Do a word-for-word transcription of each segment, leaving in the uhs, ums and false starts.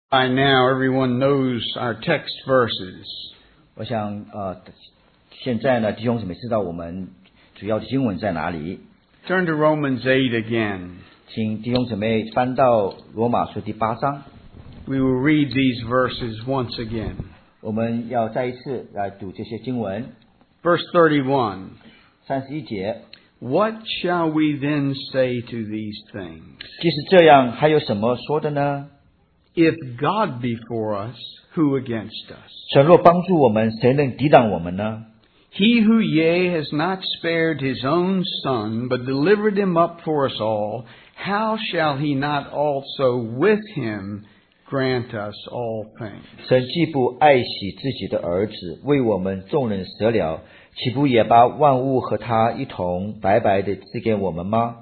By now, everyone knows our text verses. 我想，呃，现在呢，弟兄姊妹知道我们主要的经文在哪里？ Turn to Romans eight again. 请弟兄姊妹翻到罗马书第八章， We will read these verses once again. 我们要再一次来读这些经文。 Verse thirty-one. 三十一节， What shall we then say to these things? 即使这样，还有什么说的呢？ If God be for us, who against us? 神若帮助我们，谁能抵挡我们呢？ He who yea has not spared his own son, but delivered him up for us all, how shall he not also with him grant us all things? 神既不爱惜自己的儿子，为我们众人舍了，岂不也把万物和他一同白白的赐给我们吗？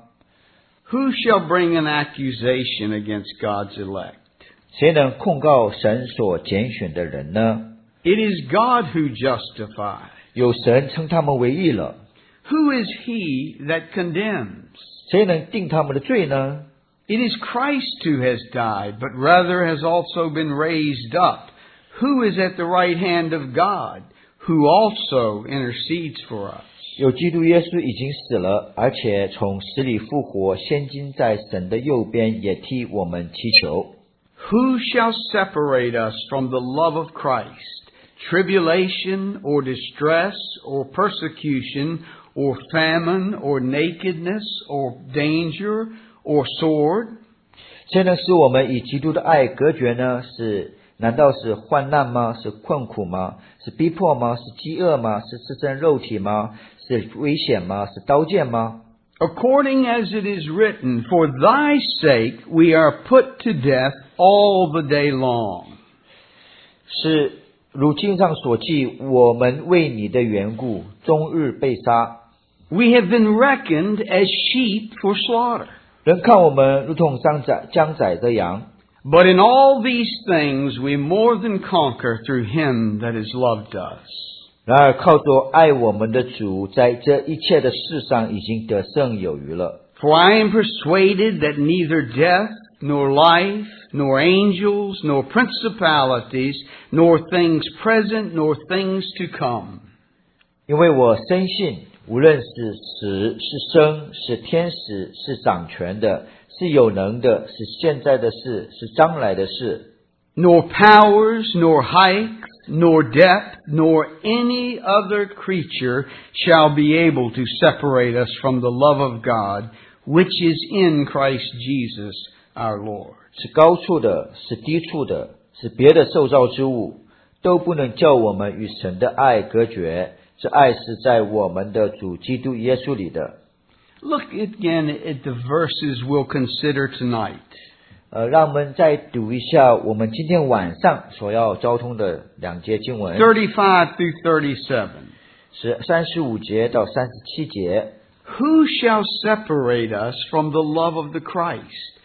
Who shall bring an accusation against God's elect? 谁能控告神所拣选的人呢？ It is God who justifies. 有神称他们为义了， Who is he that condemns? 谁能定他们的罪呢？ It is Christ who has died, but rather has also been raised up, who is at the right hand of God, who also intercedes for us. 有基督耶稣已经死了，而且从死里复活，现今在神的右边，也替我们祈求。 Who shall separate us from the love of Christ? Tribulation or distress or persecution or famine or nakedness or danger or sword? 谁能使我们与基督的爱隔绝呢？是难道是患难吗？是困苦吗？是逼迫吗？是饥饿吗？是赤身肉体吗？是危险吗？是刀剑吗？ According as it is written, For thy sake we are put to death all the day long. 是如经上所记，我们为你的缘故，终日被杀。 We have been reckoned as sheep for slaughter. 人看我们如同将宰将宰的羊。 But in all these things we more than conquer through him that has loved us. 然而靠着爱我们的主，在这一切的事上已经得胜有余了。 For I am persuaded that neither death, nor life, nor angels, nor principalities, nor things present, nor things to come. 因为我深信，无论是死是生，是天使，是掌权的，是有能的，是现在的事，是将来的事， Nor powers, nor height, nor depth, nor any other creature shall be able to separate us from the love of God, which is in Christ Jesus our Lord. 是高处的，是低处的，是别的受造之物，都不能叫我们与神的爱隔绝。这爱是在我们的主基督耶稣里的。 Look again at the verses we'll consider tonight. 呃，让我们再读一下我们今天晚上所要交通的两节经文， thirty-five through thirty-seven. 是三十五节到三十七节。 Who shall separate us from the love of the Christ?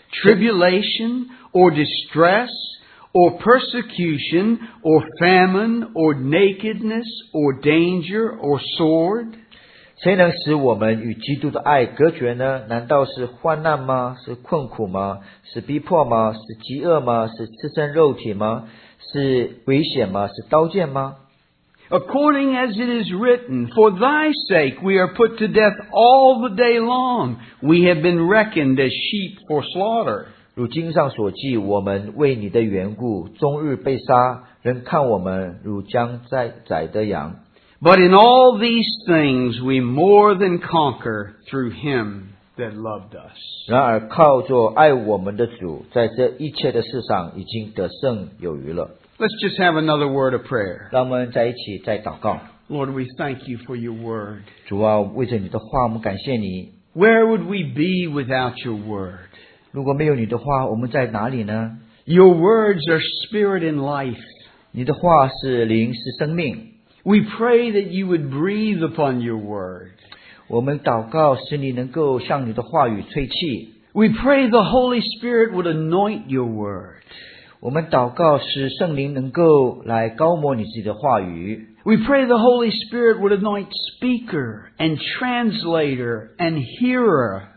Tribulation or distress or persecution or famine or nakedness or danger or sword? 谁能使我们与基督的爱隔绝呢？难道是患难吗？是困苦吗？是逼迫吗？是饥饿吗？是赤身肉体吗？是危险吗？是刀剑吗？ According as it is written, For thy sake we are put to death all the day long. We have been reckoned as sheep for slaughter. 如经上所记，我们为你的缘故，终日被杀，人看我们如将宰宰的羊。 But in all these things we more than conquer through him that loved us. 然而靠着爱我们的主，在这一切的事上已经得胜有余了。 Let's just have another word of prayer. 让我们在一起再祷告。 Lord, we thank you for your word. 主啊，为着你的话，我们感谢你。 Where would we be without your word? 如果没有你的话，我们在哪里呢？ Your words are spirit and life. 你的话是灵，是生命。 We pray that you would breathe upon your word. 我们祷告，使你能够向你的话语吹气。 We pray the Holy Spirit would anoint your word. 我们祷告，使圣灵能够来高摩你自己的话语。 We pray the Holy Spirit would anoint speaker and translator and hearer.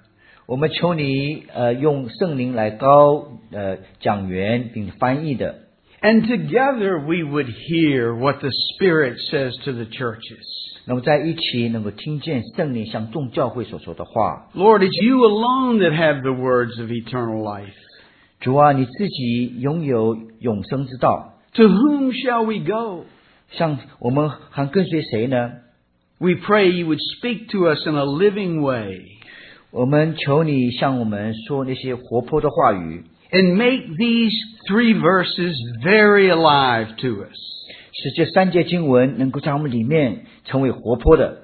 我们求你呃用圣灵来高呃讲员并翻译的。 And together we would hear what the Spirit says to the churches. 那么在一起能够听见圣灵向众教会所说的话。 Lord, it's you alone that have the words of eternal life. 主啊，你自己拥有永生之道。 To whom shall we go? 像我们还跟随谁呢？ We pray you would speak to us in a living way. 我们求你向我们说那些活泼的话语。 And make these three verses very alive to us. 使这三节经文能够在我们里面成为活泼的。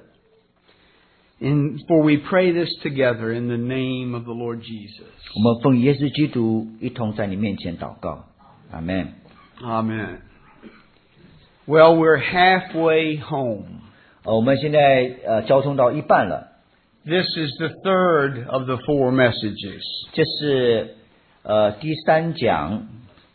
And for we pray this together in the name of the Lord Jesus. 我们奉耶稣基督一同在你面前祷告。阿们。 Amen. Well, we're halfway home. 呃，我们现在呃交通到一半了。 This is the third of the four messages. 这是呃第三讲。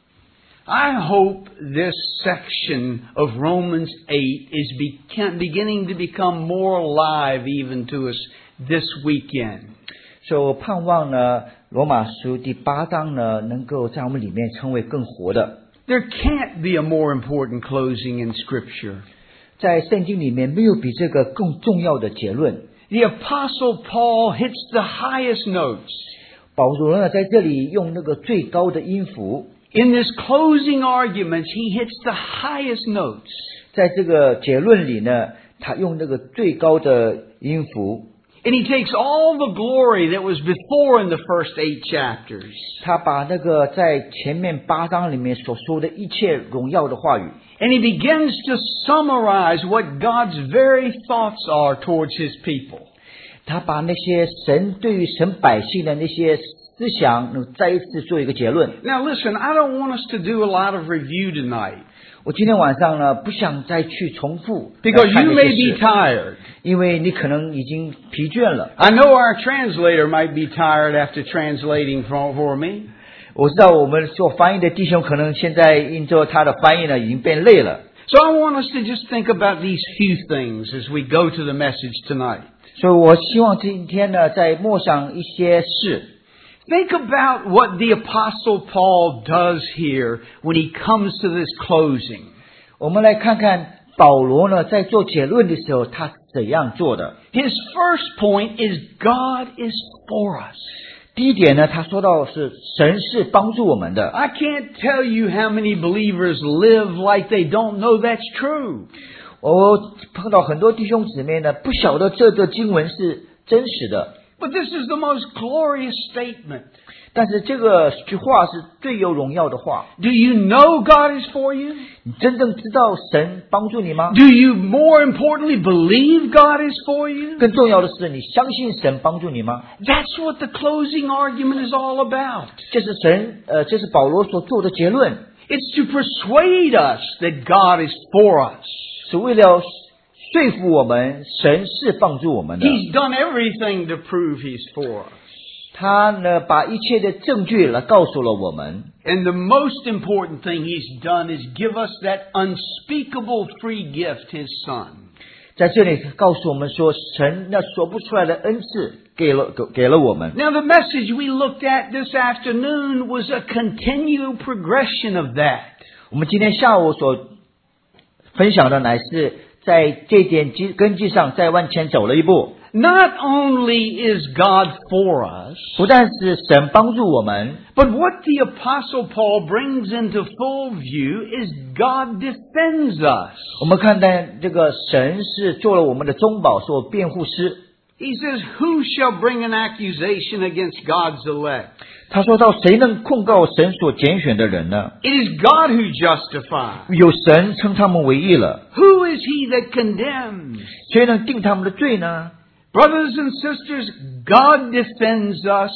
I hope this section of Romans eight is be- beginning to become more alive even to us this weekend. 所以我盼望呢，罗马书第八章呢，能够在我们里面成为更活的。 There can't be a more important closing in Scripture. 在圣经里面，没有比这个更重要的结论。 The Apostle Paul hits the highest notes. 保罗呢，在这里用那个最高的音符， In this closing arguments, he hits the highest notes. 在这个结论里呢，他用那个最高的音符。 And he takes all the glory that was before in the first eight chapters. 他把那个在前面八章里面所说的一切荣耀的话语， And he begins to summarize what God's very thoughts are towards his people. 他把那些神对于神百姓的那些思想，能再一次做一个结论。 Now listen, I don't want us to do a lot of review tonight. 我今天晚上呢，不想再去重复， Because 来看 you 这 may 些 be 事， tired. 因为你可能已经疲倦了。 I know our translator might be tired after translating for, for me. 我知道我们做翻译的弟兄可能现在因着他的翻译呢，已经变累了。 So I want us to just think about these few things as we go to the message tonight. 所以我希望今天呢，在默想一些事。 Think about what the Apostle Paul does here when he comes to this closing. 我们来看看保罗呢，在做结论的时候，他怎样做的。 His first point is God is for us. 第一点呢，他说到是神是帮助我们的。 I can't tell you how many believers live like they don't know that's true. 我碰到很多弟兄姊妹呢，不晓得这个经文是真实的。 But this is the most glorious statement. 但是这个句话是最有荣耀的话。 Do you know God is for you? 你真正知道神帮助你吗？ Do you more importantly believe God is for you? 更重要的是，你相信神帮助你吗？ That's what the closing argument is all about. 这是神，呃，这是保罗所做的结论， It's to persuade us that God is for us. 是为了说服我们，神是帮助我们的。 He's done everything to prove He's for us. 他呢，把一切的证据来告诉了我们。 And the most important thing He's done is give us that unspeakable free gift, His Son. 在这里告诉我们说，神那说不出来的恩赐给了给给了我们。 Now the message we looked at this afternoon was a continual progression of that. 我们今天下午所分享的乃是在这点基根基上再往前走了一步。 Not only is God for us, 不但是神帮助我们， but what the Apostle Paul brings into full view is God defends us. 我们看到这个神是做了我们的中保，做辩护师。 He says, who shall bring an accusation against God's elect? 他说到，谁能控告神所拣选的人呢？ It is God who justifies. 有神称他们为义了， Who is he that condemns? 谁能定他们的罪呢？ Brothers and sisters, God defends us.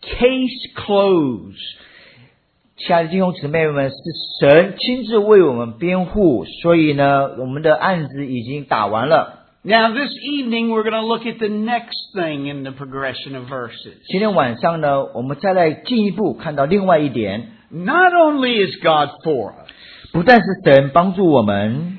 Case closed. 亲爱的弟兄姊妹们，是神亲自为我们辩护，所以呢，我们的案子已经打完了。 Now this evening we're going to look at the next thing in the progression of verses. 今天晚上呢，我们再来进一步看到另外一点， Not only is God for us, 不但是神帮助我们，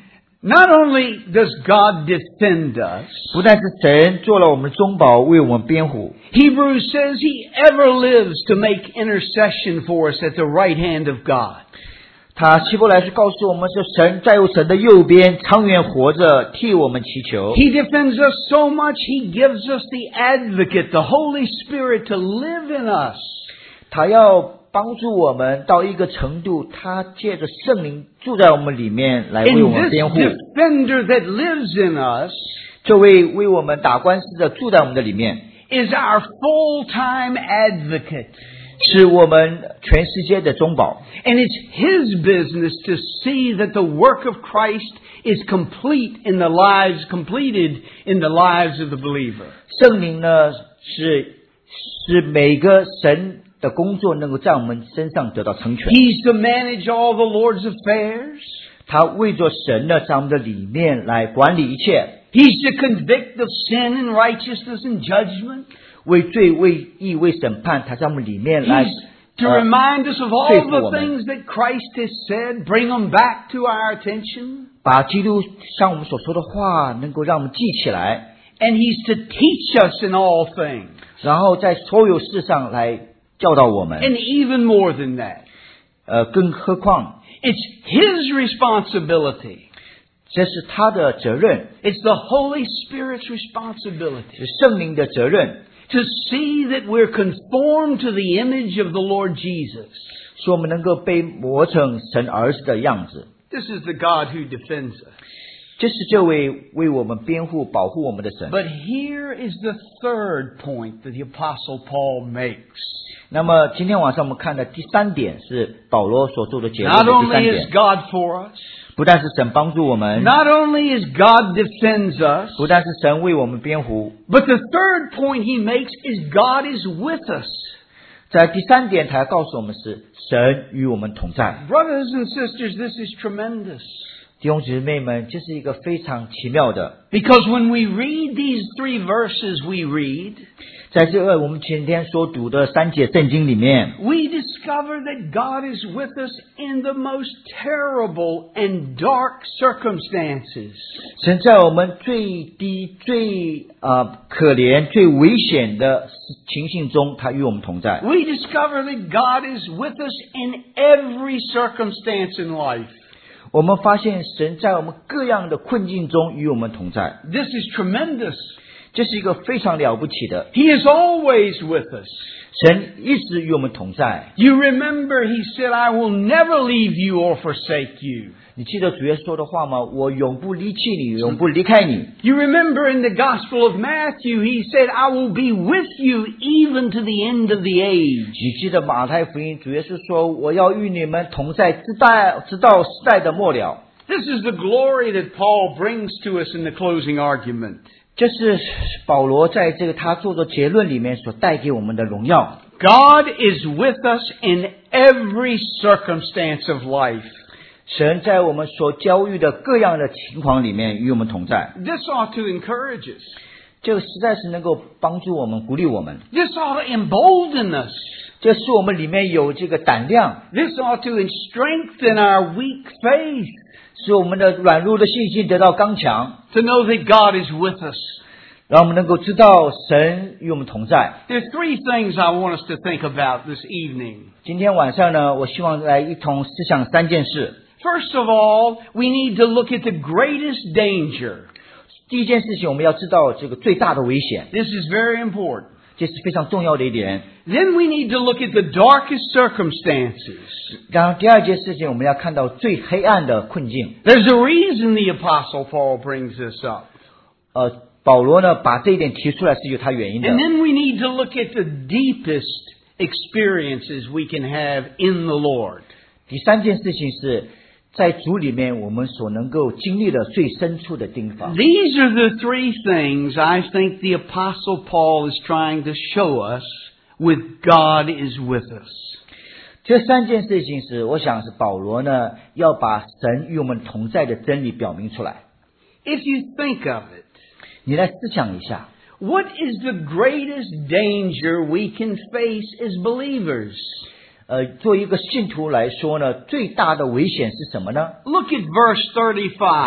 Not only does God defend us, 不但是神做了我们的中保，为我们辩护。 Hebrews says He ever lives to make intercession for us at the right hand of God. 他希伯来书告诉我们说，神在神的右边，长远活着，替我们祈求。 He defends us so much, He gives us the advocate, the Holy Spirit, to live in us. 他要帮助我们到一个程度，他借着圣灵住在我们里面，来为我 And 们 this 辩护。 defender that lives in us 这位为我们打官司的住在我们的里面， is our full-time advocate. 是我们全世界的中保。 And it's His business to see that the work of Christ is complete in the lives, completed in the lives of the believer. 圣灵呢，是是每个神的工作能够在我们身上得到成全。 He's to manage all the Lord's affairs. 他为着神呢，在我们的里面来管理一切， He's to convict of sin and righteousness and judgment. 为罪、为义、为审判，他在我们里面来 He's to 呃 remind us of all 说服 the 我们， things that Christ has said, bring them back to our attention. 把基督像我们所说的话，能够让我们记起来， And He's to teach us in all things. 然后在所有事上来教导我们。 And even more than that, 呃，更何况 it's His responsibility. 这是他的责任， It's the Holy Spirit's responsibility 是圣灵的责任， to see that we're conformed to the image of the Lord Jesus. 说我们能够被磨成神儿子的样子。 This is the God who defends us. 这是这位为我们辩护、保护我们的神。 But here is the third point that the Apostle Paul makes. 那么今天晚上我们看的第三点是保罗所做的结论 Not 的第三 only is 点， God for us, 不但是神帮助我们， not only is God defends us, 不但是神为我们辩护， but the third point he makes is God is with us. 在第三点他要告诉我们是神与我们同在。 Brothers and sisters, this is tremendous. 弟兄姊妹们，这是一个非常奇妙的。 Because when we read these three verses we read, 在这个我们前天所读的三节圣经里面， we discover that God is with us in the most terrible and dark circumstances. 神在我们最低、最呃可怜、最危险的情形中，他与我们同在。 We discover that God is with us in every circumstance in life. 我们发现神在我们各样的困境中与我们同在， This is tremendous. 这是一个非常了不起的。 He is always with us. 神一直与我们同在。 You remember he said, I will never leave you or forsake you. 你记得主耶稣说的话吗？我永不离弃你，永不离开你。 You remember in the Gospel of Matthew, he said, I will be with you even to the end of the age. 你记得马太福音主耶稣说，我要与你们同在，直到直到时代的末了。 This is the glory that Paul brings to us in the closing argument. 这是保罗在这个他做的结论里面所带给我们的荣耀。 God is with us in every circumstance of life. 神在我们所遭遇的各样的情况里面与我们同在， This ought to encourage us. 这个实在是能够帮助我们、鼓励我们。 This ought to embolden us. 这是我们里面有这个胆量， This ought to strengthen our weak faith 使我们的软弱的信心得到刚强， to know that God is with us. 让我们能够知道神与我们同在。 There are three things I want us to think about this evening. 今天晚上呢，我希望来一同思想三件事。 First of all, we need to look at the greatest danger. 第一件事情，我们要知道这个最大的危险， This is very important. 这是非常重要的一点。 Then we need to look at the darkest circumstances. 然后第二件事情，我们要看到最黑暗的困境。 There's a reason the Apostle Paul brings this up. 呃，保罗呢把这一点提出来是有他原因的。 And then we need to look at the deepest experiences we can have in the Lord. 第三件事情是在主里面我们所能够经历的最深处的地方。 These are the three things I think the Apostle Paul is trying to show us with God is with us. 这三件事情是，我想是保罗呢要把神与我们同在的真理表明出来。 If you think of it, 你来思想一下， what is the greatest danger we can face as believers? 呃，作为一个信徒来说呢，最大的危险是什么呢？ Look at verse thirty-five.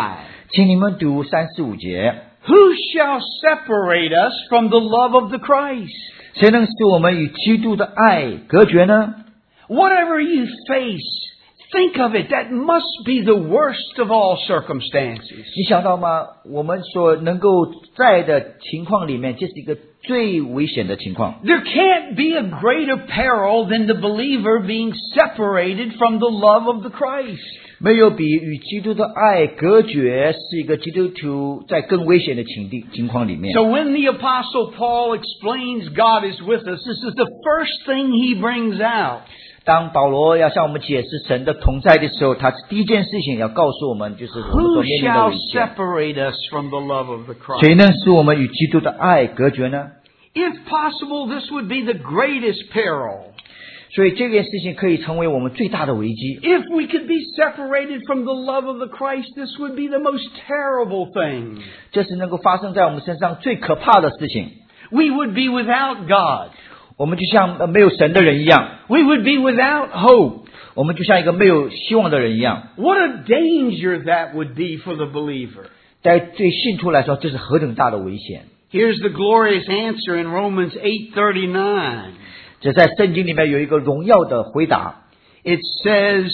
请你们读三十五节。 Who shall separate us from the love of the Christ? 谁能使我们与基督的爱隔绝呢？ Whatever you face, think of it. That must be the worst of all circumstances. 你想到吗？我们所能够在的情况里面，这是一个最危险的情况。 There can't be a greater peril than the believer being separated from the love of the Christ. 没有比与基督的爱隔绝是一个基督徒在更危险的情地情况里面。 So when the Apostle Paul explains God is with us, this is the first thing he brings out. 当保罗要向我们解释神的同在的时候，他第一件事情要告诉我们，就是我们 Who 所面临的 shall 危险。 separate us from the love of the Christ? 谁能使我们与基督的爱隔绝呢？ If possible, this would be the greatest peril. 所以这件事情可以成为我们最大的危机。 If we could be separated from the love of the Christ, this would be the most terrible thing. 这是能够发生在我们身上最可怕的事情。 We would be without God. 我们就像呃没有神的人一样， We would be without hope. 我们就像一个没有希望的人一样。 What a danger that would be for the believer. 在对信徒来说，这是何等大的危险！ Here's the glorious answer in Romans eight thirty-nine. 这在圣经里面有一个荣耀的回答。 It says,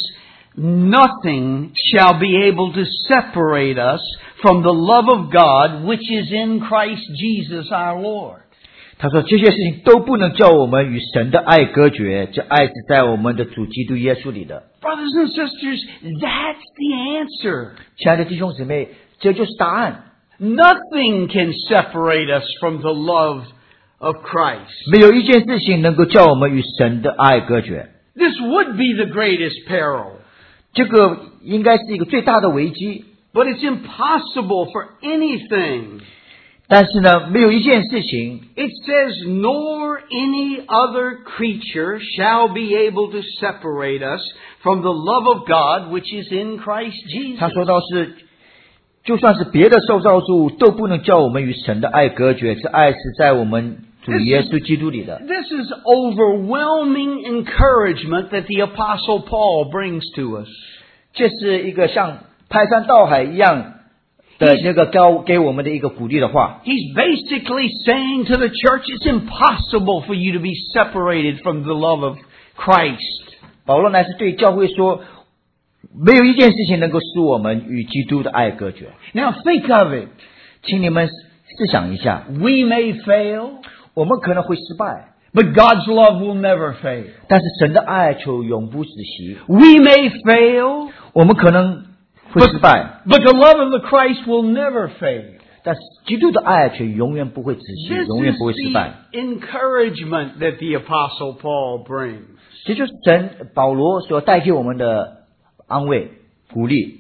"Nothing shall be able to separate us from the love of God which is in Christ Jesus our Lord." 他说这些事情都不能叫我们与神的爱隔绝，这爱是在我们的主基督耶稣里的。 Brothers and sisters, that's the answer. 亲爱的弟兄姊妹，这就是答案。 Nothing can separate us from the love of Christ. 没有一件事情能够叫我们与神的爱隔绝。 This would be the greatest peril. 这个应该是一个最大的危机， But it's impossible for anything. 但是呢，没有一件事情 It says, "Nor any other creature shall be able to separate us from the love of God which is in Christ Jesus." 他说到是，就算是别的受造物都不能叫我们与神的爱隔绝，这爱是在我们主耶稣基督里的。 This is overwhelming encouragement that the Apostle Paul brings to us. 这是一个像排山倒海一样的那个高给我们的一个鼓励的话。 He's basically saying to the church, it's impossible for you to be separated from the love of Christ. 保罗乃是对教会说，没有一件事情能够使我们与基督的爱隔绝。 Now think of it. 请你们思想一下， We may fail, 我们可能会失败， but God's love will never fail. 但是神的爱却永不止息。 We may fail, 我们可能会失败， but the love of the Christ will never fail. 但是基督的爱却永远不会止息， This 永远 is 不会失败。 the encouragement that the Apostle Paul brings. 这就是神保罗所带给我们的安慰、鼓励。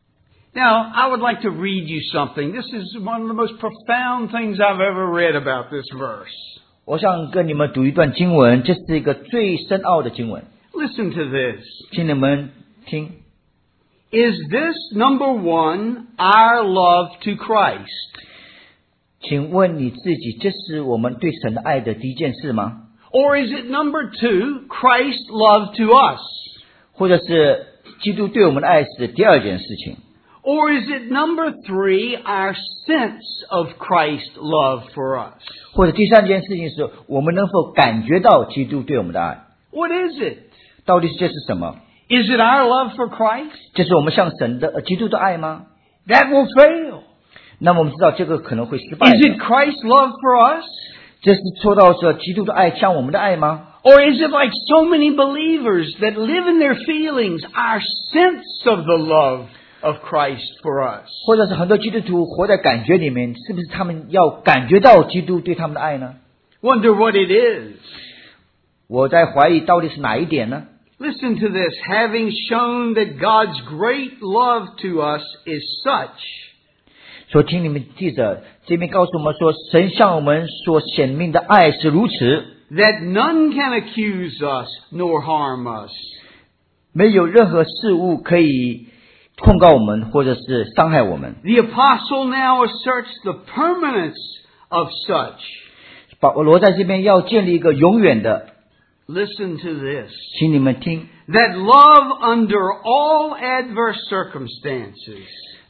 Now, I would like to read you something. This is one of the most profound things I've ever read about this verse. 我想跟你们读一段经文，这是一个最深奥的经文， Listen to this. 请你们听。 Is this, number one, our love to Christ? 请问你自己，这是我们对神的爱的第一件事吗？ Or is it, number two, Christ's love to us? 或者是基督对我们的爱是第二件事情？ Or is it, number three, our sense of Christ's love for us? 或者第三件事情是我们能否感觉到基督对我们的爱？ What is it? 到底这是什么？ Is it our love for Christ? 这是我们向神的、呃、基督的爱吗？ That will fail. 那么我们知道这个可能会失败 Is 的。 it Christ's love for us? 这是说到说基督的爱像我们的爱吗？ Or is it like so many believers that live in their feelings, our sense of the love of Christ for us? 或者是很多基督徒活在感觉里面，是不是他们要感觉到基督对他们的爱呢？ Wonder what it is. 我在怀疑到底是哪一点呢？ Listen to this. Having shown that God's great love to us is such, 所以请你们记着，这边告诉我们说，神向我们所显明的爱是如此， that none can accuse us nor harm us. 没有任何事物可以控告我们或者是伤害我们。 The apostle now asserts the permanence of such. 保罗在这边要建立一个永远的， Listen to this. 请你们听， That love under all adverse circumstances.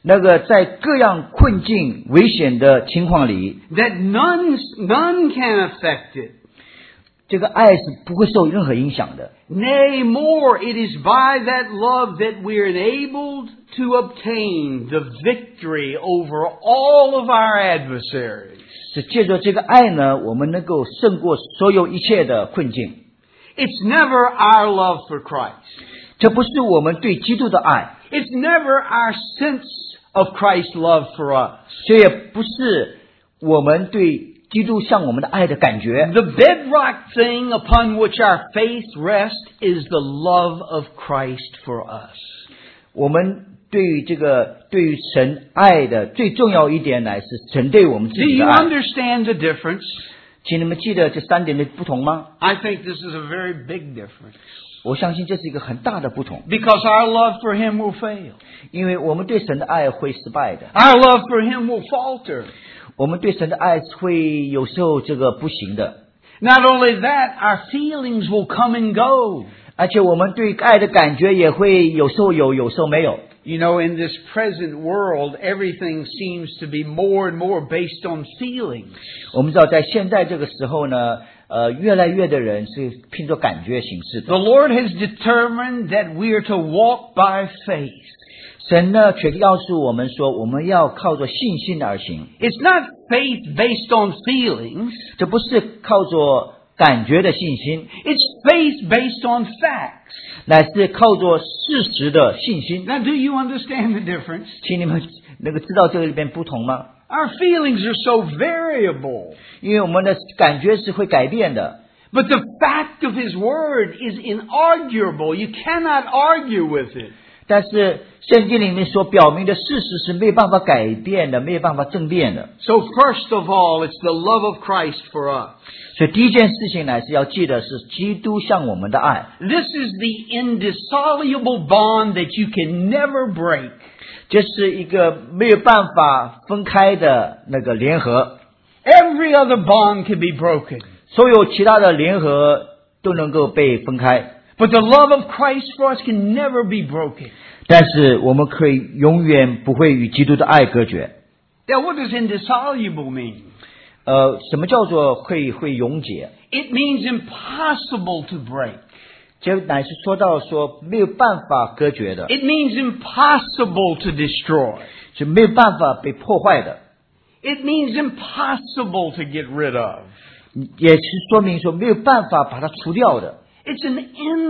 那个在各样困境、危险的情况里， that none, none can affect it. 这个爱是不会受任何影响的。 Nay, more, it is by that love that we are enabled to obtain the victory over all of our adversaries. 是借着这个爱呢，我们能够胜过所有一切的困境。 It's never our love for Christ. 这不是我们对基督的爱， It's never our sense of Christ's love for us. 这也不是我们对基督向我们的爱的感觉。 The bedrock thing upon which our faith rests is the love of Christ for us. 我们对于这个对于神爱的最重要一点乃是神对我们自 Do 己的 you 爱。 understand the difference? 请你们记得这三点的不同吗？ I think this is a very big difference. 我相信这是一个很大的不同， Because our love for Him will fail. 因为我们对神的爱会失败的， Our love for Him will falter. 我们对神的爱会有时候这个不行的， Not only that, our feelings will come and go. 而且我们对爱的感觉也会有时候有，有时候没有。 You know, in this present world, everything seems to be more and more based on feelings. 我们知道在现在这个时候呢，呃，越来越的人是凭着感觉行事的。 The Lord has determined that we are to walk by faith. 神呢，却告诉我们说，我们要靠着信心而行。 It's not faith based on feelings. 这不是靠着感觉的信心， It's faith based on facts. 乃是靠着事实的信心。 Now, do you understand the difference? 请你们那个知道这个里边不同吗？ Our feelings are so variable. 因为我们的感觉是会改变的， But the fact of His Word is inarguable. You cannot argue with it. 但是圣经里面所表明的事实是没有办法改变的，没有办法争辩的。 So first of all, it's the love of Christ for us. 所以第一件事情乃是要记得是基督向我们的爱， This is the indissoluble bond that you can never break. 这是一个没有办法分开的那个联合。 Every other bond can be broken. 所有其他的联合都能够被分开， But the love of Christ for us can never be broken. 但是我们可以永远不会与基督的爱隔绝。 Now, what does indissoluble mean? 呃，什么叫做会会溶解？ It means impossible to break. 这乃是说到说没有办法隔绝的， It means impossible to destroy. 是没有办法被破坏的， It means impossible to get rid of. 也是说明说没有办法把它除掉的。 It's an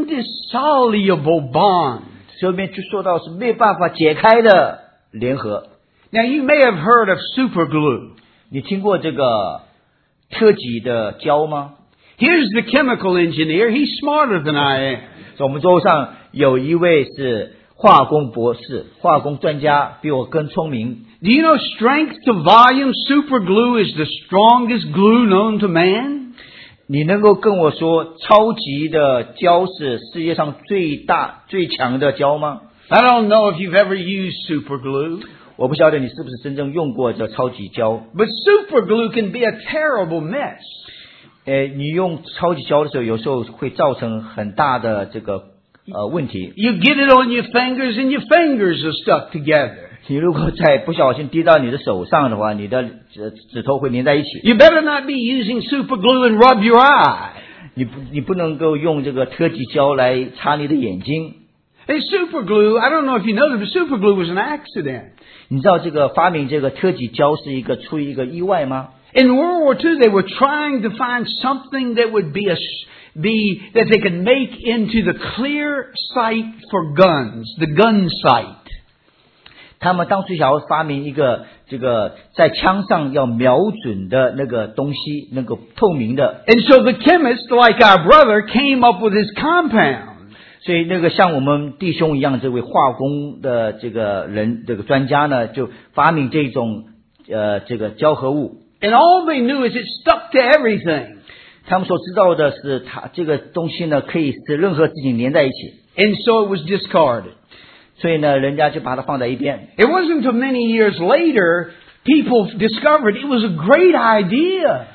indissoluble bond. 这边就说到是没有办法解开的联合。 Now, you may have heard of super glue. 你听过这个特级的胶吗？ Here's the chemical engineer. He's smarter than I am. 在我们桌上有一位是化工博士、化工专家，比我更聪明。 Do you know strength to volume super glue is the strongest glue known to man? 你能够跟我说超级的胶是世界上最大最强的胶吗？ I don't know if you've ever used super glue, 我不晓得你是不是真正用过这超级胶。 but super glue can be a terrible mess. 呃，你用超级胶的时候，有时候会造成很大的这个呃问题。 You get it on your fingers and your fingers are stuck together. 你如果再不小心滴到你的手上的话，你的指指头会粘在一起。 You better not be using super glue and rub your eye. 你不你不能够用这个特级胶来擦你的眼睛。 Hey, super glue, I don't know if you know this, but super glue was an accident. 你知道这个发明这个特级胶是一个出于一个意外吗？ In World War Two, they were trying to find something that would be a be that they could make into the clear sight for guns, the gun sight. 他们当初想要发明一个这个在枪上要瞄准的那个东西，那个透明的。 And so the chemist, like our brother, came up with his compound. 所以那个像我们弟兄一样，这位化工的这个人，这个专家呢，就发明这种呃这个胶合物。 And all they knew is it stuck to everything. 他们所知道的是，它这个东西呢，可以使任何事情连在一起。 And so it was discarded. 所以呢，人家就把它放在一边。 It wasn't until many years later people discovered it was a great idea.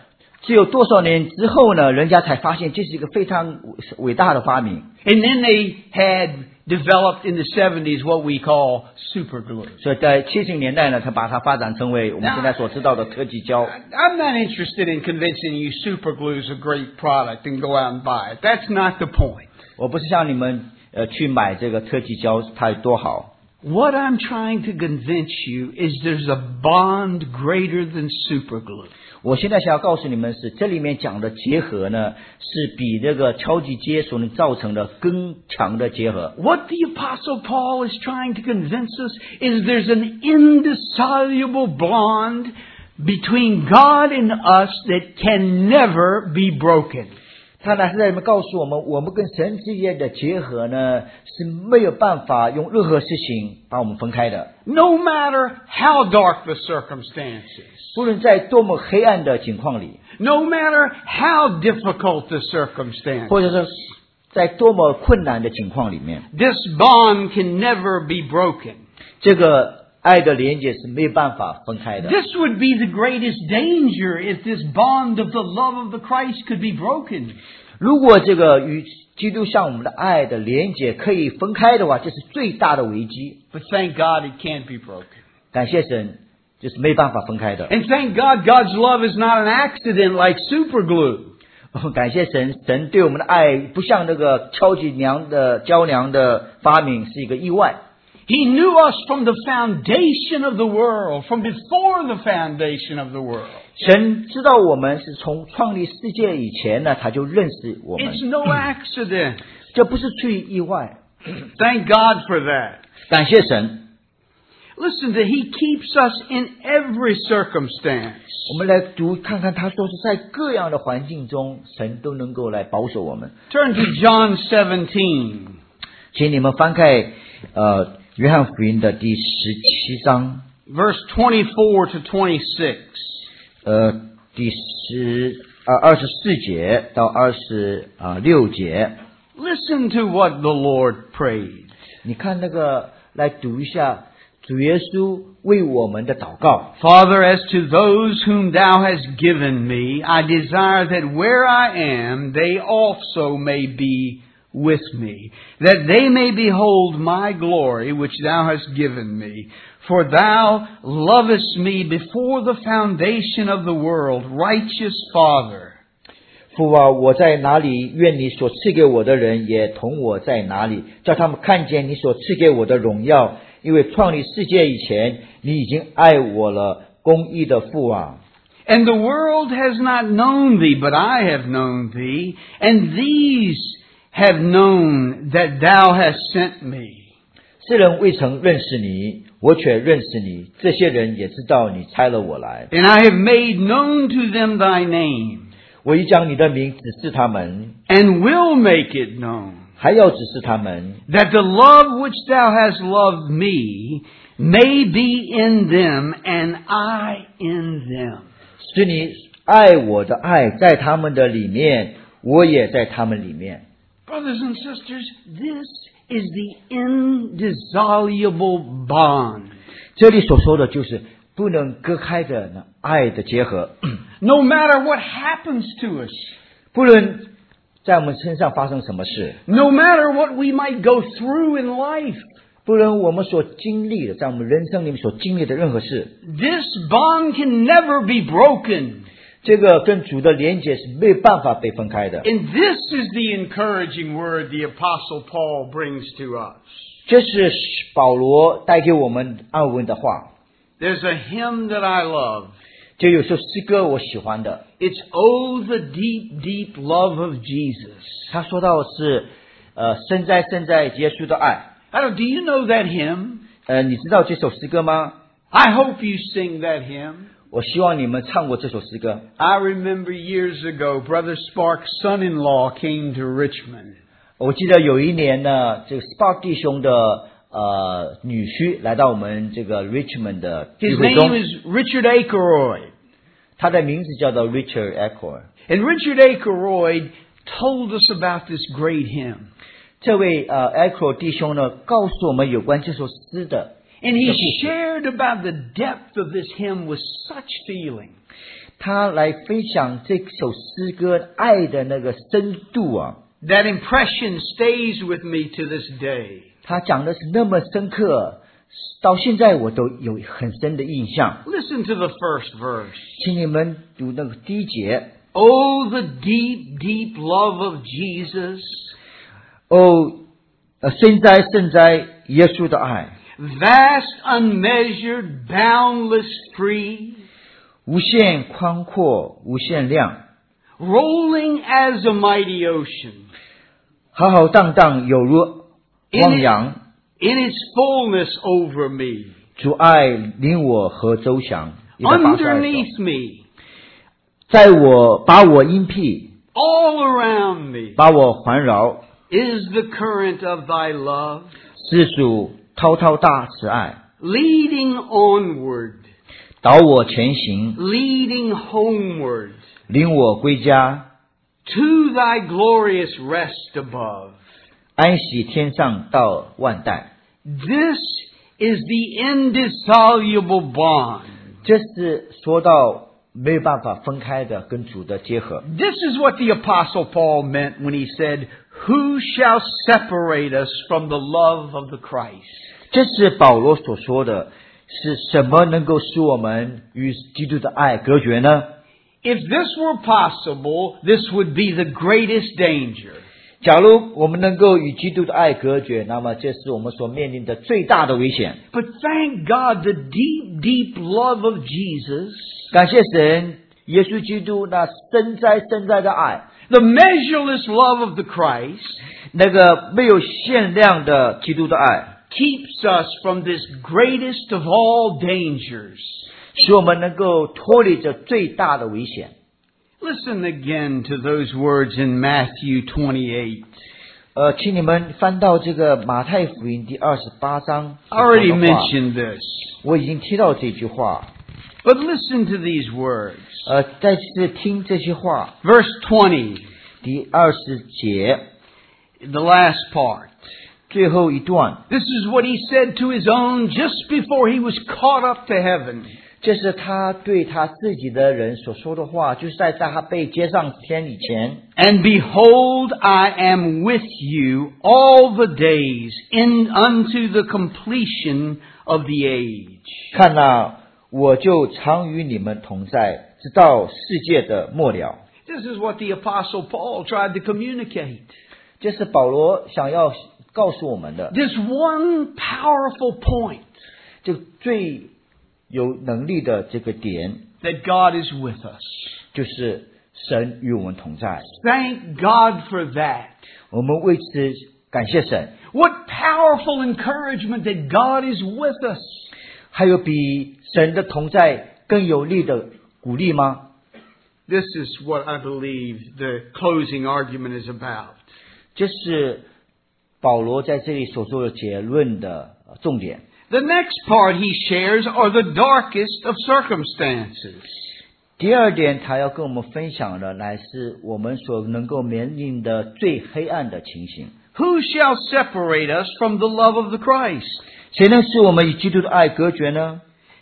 只有多少年之后呢，人家才发现这是一个非常伟大的发明。 And then they had developed in the seventies what we call super glue. 所以在七十年代呢，才把它发展成为我们现在所知道的特级胶。 I'm not interested in convincing you super glue is a great product and go out and buy it. That's not the point. 我不是向你们呃去买这个特级胶它有多好。 What I'm trying to convince you is there's a bond greater than super glue. 我现在想要告诉你们是，这里面讲的结合呢，是比这个超级结所能造成的更强的结合。 What the Apostle Paul is trying to convince us is there's an indissoluble bond between God and us that can never be broken. 他呢是在里面告诉我们，我们跟神之间的结合呢是没有办法用任何事情把我们分开的。 No matter how dark the circumstances, 不论在多么黑暗的情况里， no matter how difficult the circumstances, 或者是在多么困难的情况里面， this bond can never be broken. 这个爱的连结是没有办法分开的。 This would be the greatest danger if this bond of the love of the Christ could be broken. 如果这个与基督向我们的爱的连结可以分开的话，这是最大的危机。 But thank God it can't be broken. 感谢神，就是没办法分开的。 And thank God God's love is not an accident like super glue. 感谢神，神对我们的爱不像那个超级娘的胶囊的发明是一个意外。 He knew us from the foundation of the world, from before the foundation of the world. 神知道我们是从创立世界以前呢，他就认识我们， It's no accident. 这不是出于意外。 Thank God for that. 感谢神。 Listen to, He keeps us in every circumstance. 我们来读看看，他说是在各样的环境中，神都能够来保守我们。 Turn to John seventeen. 请你们翻开呃约翰福音的第十七章， Verse twenty-four to twenty-six. 呃第十呃二十四节到二十啊六节。 Listen to what the Lord prayed. 你看那个，来读一下主耶稣为我们的祷告。 Father, as to those whom thou hast given me, I desire that where I am, they also may be with me, that they may behold my glory which thou hast given me. For thou lovest me before the foundation of the world, righteous Father. 父啊，我在哪里，愿你所赐给我的人也同我在哪里，叫他们看见你所赐给我的荣耀。因为创立世界以前，你已经爱我了，公义的父啊。 And the world has not known thee, but I have known thee, and these have known that thou hast sent me. 世人未曾认识你，我却认识你，这些人也知道你差了我来。 And I have made known to them thy name, 我已将你的名指示他们， and will make it known, 还要指示他们， that the love which thou hast loved me may be in them, and I in them. 使你爱我的爱在他们的里面，我也在他们里面。 Brothers and sisters, this is the indissoluble bond. 这里所说的就是不能割开的呢爱的结合。 No matter what happens to us, 不论在我们身上发生什么事， no matter what we might go through in life, 不论我们所经历的，在我们人生里面所经历的任何事， this bond can never be broken. 这个跟主的连结是没有办法被分开的。 And this is the encouraging word the Apostle Paul brings to us. 这是保罗带给我们安慰的话。 There's a hymn that I love. 就有首诗歌我喜欢的， It's Oh, the deep, deep love of Jesus. 他说到是呃深在深在耶稣的爱。 I don't, do you know that hymn? 呃，你知道这首诗歌吗？ I hope you sing that hymn. 我希望你们唱过这首诗歌。 I remember years ago, Brother Spark's son-in-law came to Richmond. 我记得有一年呢，这个 Spark 弟兄的呃女婿来到我们这个 Richmond 的聚 His 会中， name is Richard Akeroyd. 他的名字叫做 Richard Ackroyd。 And Richard Akeroyd told us about this great hymn. 这位呃 Ackroyd 弟兄呢，告诉我们有关这首诗的， And he shared about the depth of this hymn with such feeling. 他来分享这首诗歌爱的那个深度啊， That impression stays with me to this day. 他讲的是那么深刻，到现在我都有很深的印象。 Listen to the first verse. 请你们读那个第一节。 Oh, the deep, deep love of Jesus. 哦，呃，深哉深哉，耶稣的爱， Vast, unmeasured, boundless, free. 无限宽阔，无限量， Rolling as a mighty ocean. 浩浩荡荡，有如汪洋。 In its fullness over me. 主爱领我和周详，一百八十二首 Underneath me. 在我把我荫庇， All around me. 把我环绕， Is the current of thy love. 是属滔滔大慈爱， Leading onward. 导我前行， Leading homeward. 领我归家， To thy glorious rest above. 安息天上到万代。 This is the indissoluble bond. 这是说到没有办法分开的跟主的结合。 This is what the Apostle Paul meant when he said, Who shall separate us from the love of the Christ? 这是保罗所说的，是什么能够使我们与基督的爱隔绝呢？ If this were possible, this would be the greatest danger. 假如我们能够与基督的爱隔绝，那么这是我们所面临的最大的危险。 But thank God, the deep, deep love of Jesus, 感谢神，耶稣基督那深哉深哉的爱， the measureless love of the Christ, 那个没有限量的基督的爱， keeps us from this greatest of all dangers. 使我们能够脱离这最大的危险。 Listen again to those words in Matthew twenty-eight. 呃，请你们翻到这个马太福音第二十八章。 I already mentioned this. 我已经提到这句话。 But listen to these words. 呃，再次听这句话， Verse twenty, 第二十节 the last part. 最后一段， This is what he said to his own just before he was caught up to heaven. 这是他对他自己的人所说的话，就是在在他被接上天以前。 And behold, I am with you all the days in unto the completion of the age. 看哪，我就常与你们同在，直到世界的末了。 This is what the Apostle Paul tried to communicate. 这是保罗想要告诉我们的， This one powerful point 这最有能力的这个点， that God is with us. 就是神与我们同在。 Thank God for that. 我们为此感谢神。 What powerful encouragement that God is with us. 还有比神的同在更有力的鼓励吗？ This is what I believe the closing argument is about. 这是保罗在这里所做的结论的重点。 The next part he shares are the darkest of circumstances. 第二点，他要跟我们分享的，乃是我们所能够面临的最黑暗的情形。 Who shall separate us from the love of the Christ? 谁能使我们与基督的爱隔绝呢？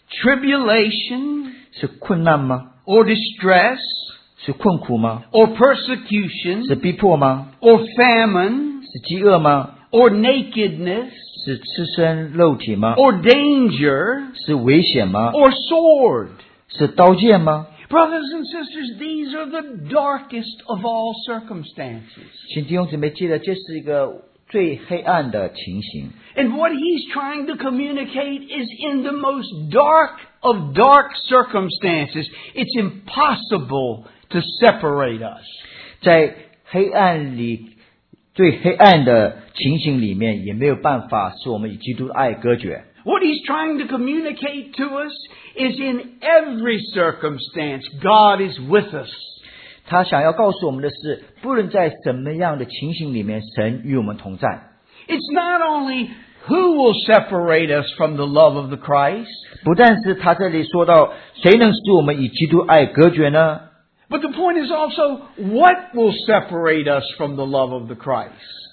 Tribulation, 是困难吗？ or distress, 是困苦吗？ or persecution, 是逼迫吗？ or famine, 是饥饿吗？ or nakedness, 是赤身肉体吗？ or danger, 是危险吗？ or sword. 是刀剑吗？ Brothers and sisters, these are the darkest of all circumstances. 请弟兄姊妹记得，这是一个最黑暗的情形。 And what he's trying to communicate is in the most dark of dark circumstances, it's impossible to separate us. 在黑暗里，最黑暗的情形里面，也没有办法使我们与基督的爱隔绝。 What he's trying to communicate to us is in every circumstance, God is with us. 他想要告诉我们的是，不论在什么样的情形里面，神与我们同在。 It's not only who will separate us from the love of the Christ, 不但是他这里说到，谁能使我们与基督爱隔绝呢？ but the point is also what will separate us from the love of the Christ.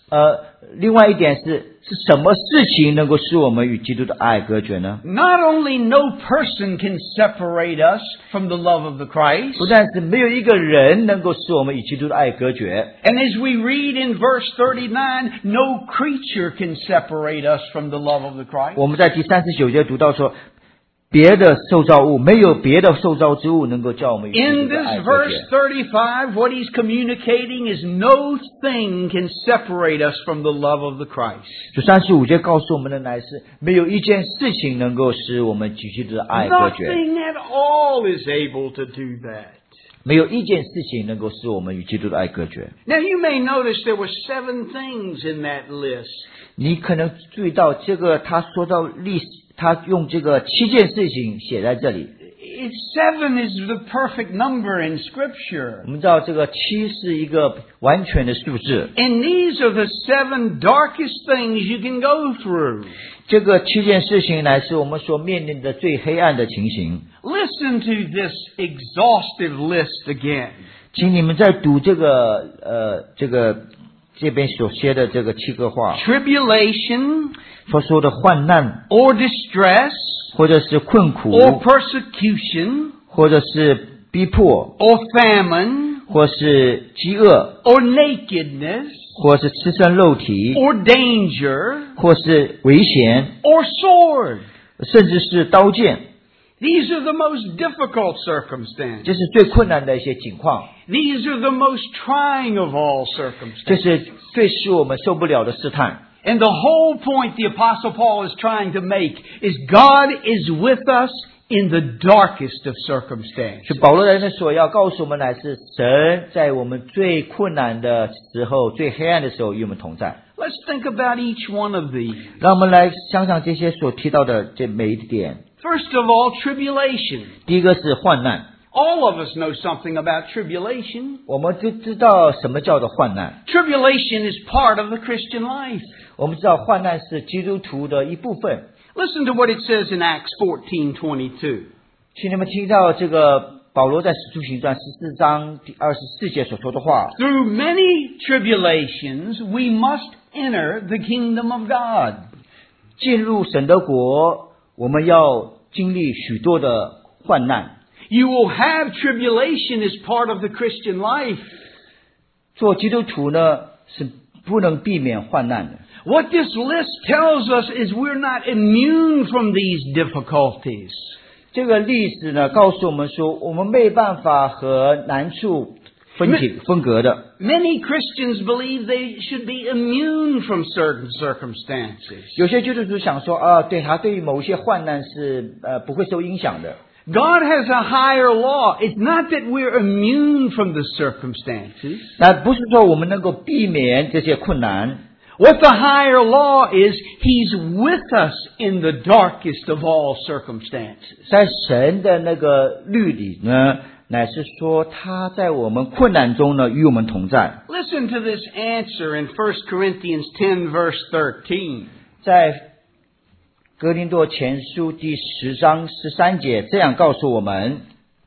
呃，另外一点是，是什么事情能够使我们与基督的爱隔绝呢？ Not only no person can separate us from the love of the Christ, 不但是没有一个人能够使我们与基督的爱隔绝， and as we read in verse thirty-nine, no creature can separate us from the love of the Christ. 我们在第三十九节读到说，别的受造物，没有别的受造之物能够叫我们与基 In 督的爱 this 隔 verse 绝。 thirty-five, what he's communicating is no thing can separate us from the love of the Christ. 就三十五节告诉我们的乃是，没有一件事情能够使我们与基督的爱隔绝， Nothing at all is able to do that. 没有一件事情能够使我们与基督的爱隔绝。 Now you may notice there were seven things in that list. 你可能注意到这个，他说到历史，他用这个七件事情写在这里。 It, seven is the perfect number in Scripture. 我们知道这个七是一个完全的数字， And these are the seven darkest things you can go through. 这个七件事情乃是我们所面临的最黑暗的情形。 Listen to this exhaustive list again. 请你们在读这个呃这个这边所写的这个七个话， Tribulation, 所说的患难， or distress, 或者是困苦， or persecution, 或者是逼迫， or famine, 或是饥饿， or nakedness, 或是赤身肉体， or danger, 或是危险， or sword. 甚至是刀剑， These are the most difficult circumstances. 这是最困难的一些情况， These are the most trying of all 这 circumstances. 是最使我们受不了的试探。 And the whole point the Apostle Paul is trying to make is God is with us in the darkest of 是 circumstances. 保罗在那所要告诉我们，乃是神在我们最困难的时候、最黑暗的时候与我们同在。 Let's think about each one of these. 让我们来想想这些所提到的这每一点。 First of all, tribulation. 第一个是患难， All of us know something about tribulation. 我们就知道什么叫做患难。 Tribulation is part of the Christian life. 我们知道患难是基督徒的一部分。 Listen to what it says in Acts fourteen twenty-two. 请你们听到这个保罗在使徒行传十四章第二十四节所说的话。 Through many tribulations, we must enter the kingdom of God. 进入神的国，我们要经历许多的患难。 You will have tribulation as part of the Christian life. 做基督徒呢，是不能避免患难的。 What this list tells us is we're not immune from these difficulties. 这个历史呢，告诉我们说，我们没办法和难处分解分隔的。 Many Christians believe they should be immune from certain circumstances. 有些基督徒想说啊，对他对于某些患难是呃不会受影响的。 God has a higher law. It's not that we're immune from the circumstances. 那不是说我们能够避免这些困难。 What the higher law is, He's with us in the darkest of all circumstances. 在神的那个律里呢，乃是说他在我们困难中呢与我们同在。 Listen to this answer in First Corinthians ten verse thirteen. 在哥林多前书第十章十三节这样告诉我们。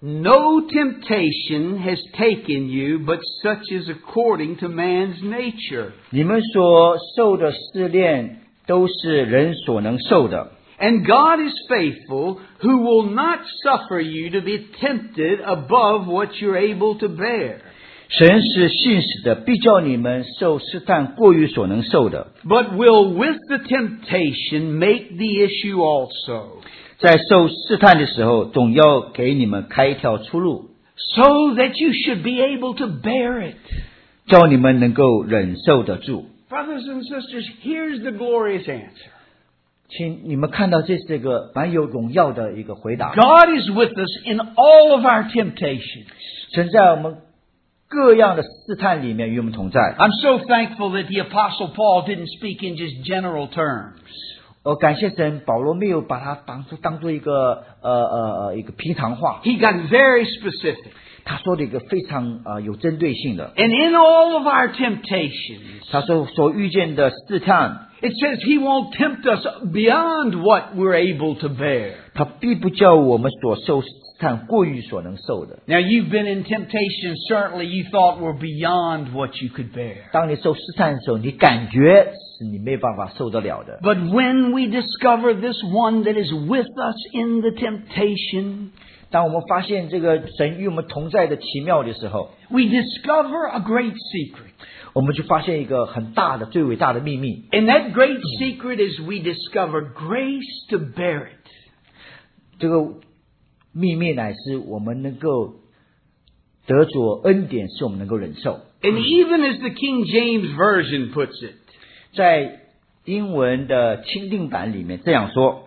No temptation has taken you, but such is according to man's nature. 你们所受的试炼都是人所能受的。 And God is faithful, who will not suffer you to be tempted above what you're able to bear. 神是信实的，必叫你们受试探过于所能受的， But will with the temptation make the issue also, 在受试探的时候，总要给你们开一条出路， so that you should be able to bear it. 叫你们能够忍受得住。 Brothers and sisters, here's the glorious answer. 请你们看到这是一个蛮有荣耀的一个回答。 God is with us in all of our temptations. 神在我们各样的试探里面与我们同在。 I'm so thankful that the Apostle Paul didn't speak in just general terms. 我感谢神，保罗没有把它当作当做一个呃呃呃一个平常话， He got very specific. 他说了一个非常呃有针对性的。 And in all of our temptations, 他说所遇见的试探， it says He won't tempt us beyond what we're able to bear. 他必不叫我们所受探过于所能受的。 Now, you've been in temptation, certainly you thought were beyond what you could bear. 当你受试探的时候，你感觉是你没办法受得了的。 But when we discover this one that is with us in the temptation, 当我们发现这个神与我们同在的奇妙的时候， we discover a great secret. 我们就发现一个很大的、最伟大的秘密。 And that great secret is we discover grace to bear it. 这个秘密乃是我们能够得着恩典，是我们能够忍受。 And even as the King James Version puts it, 在英文的钦定版里面这样说，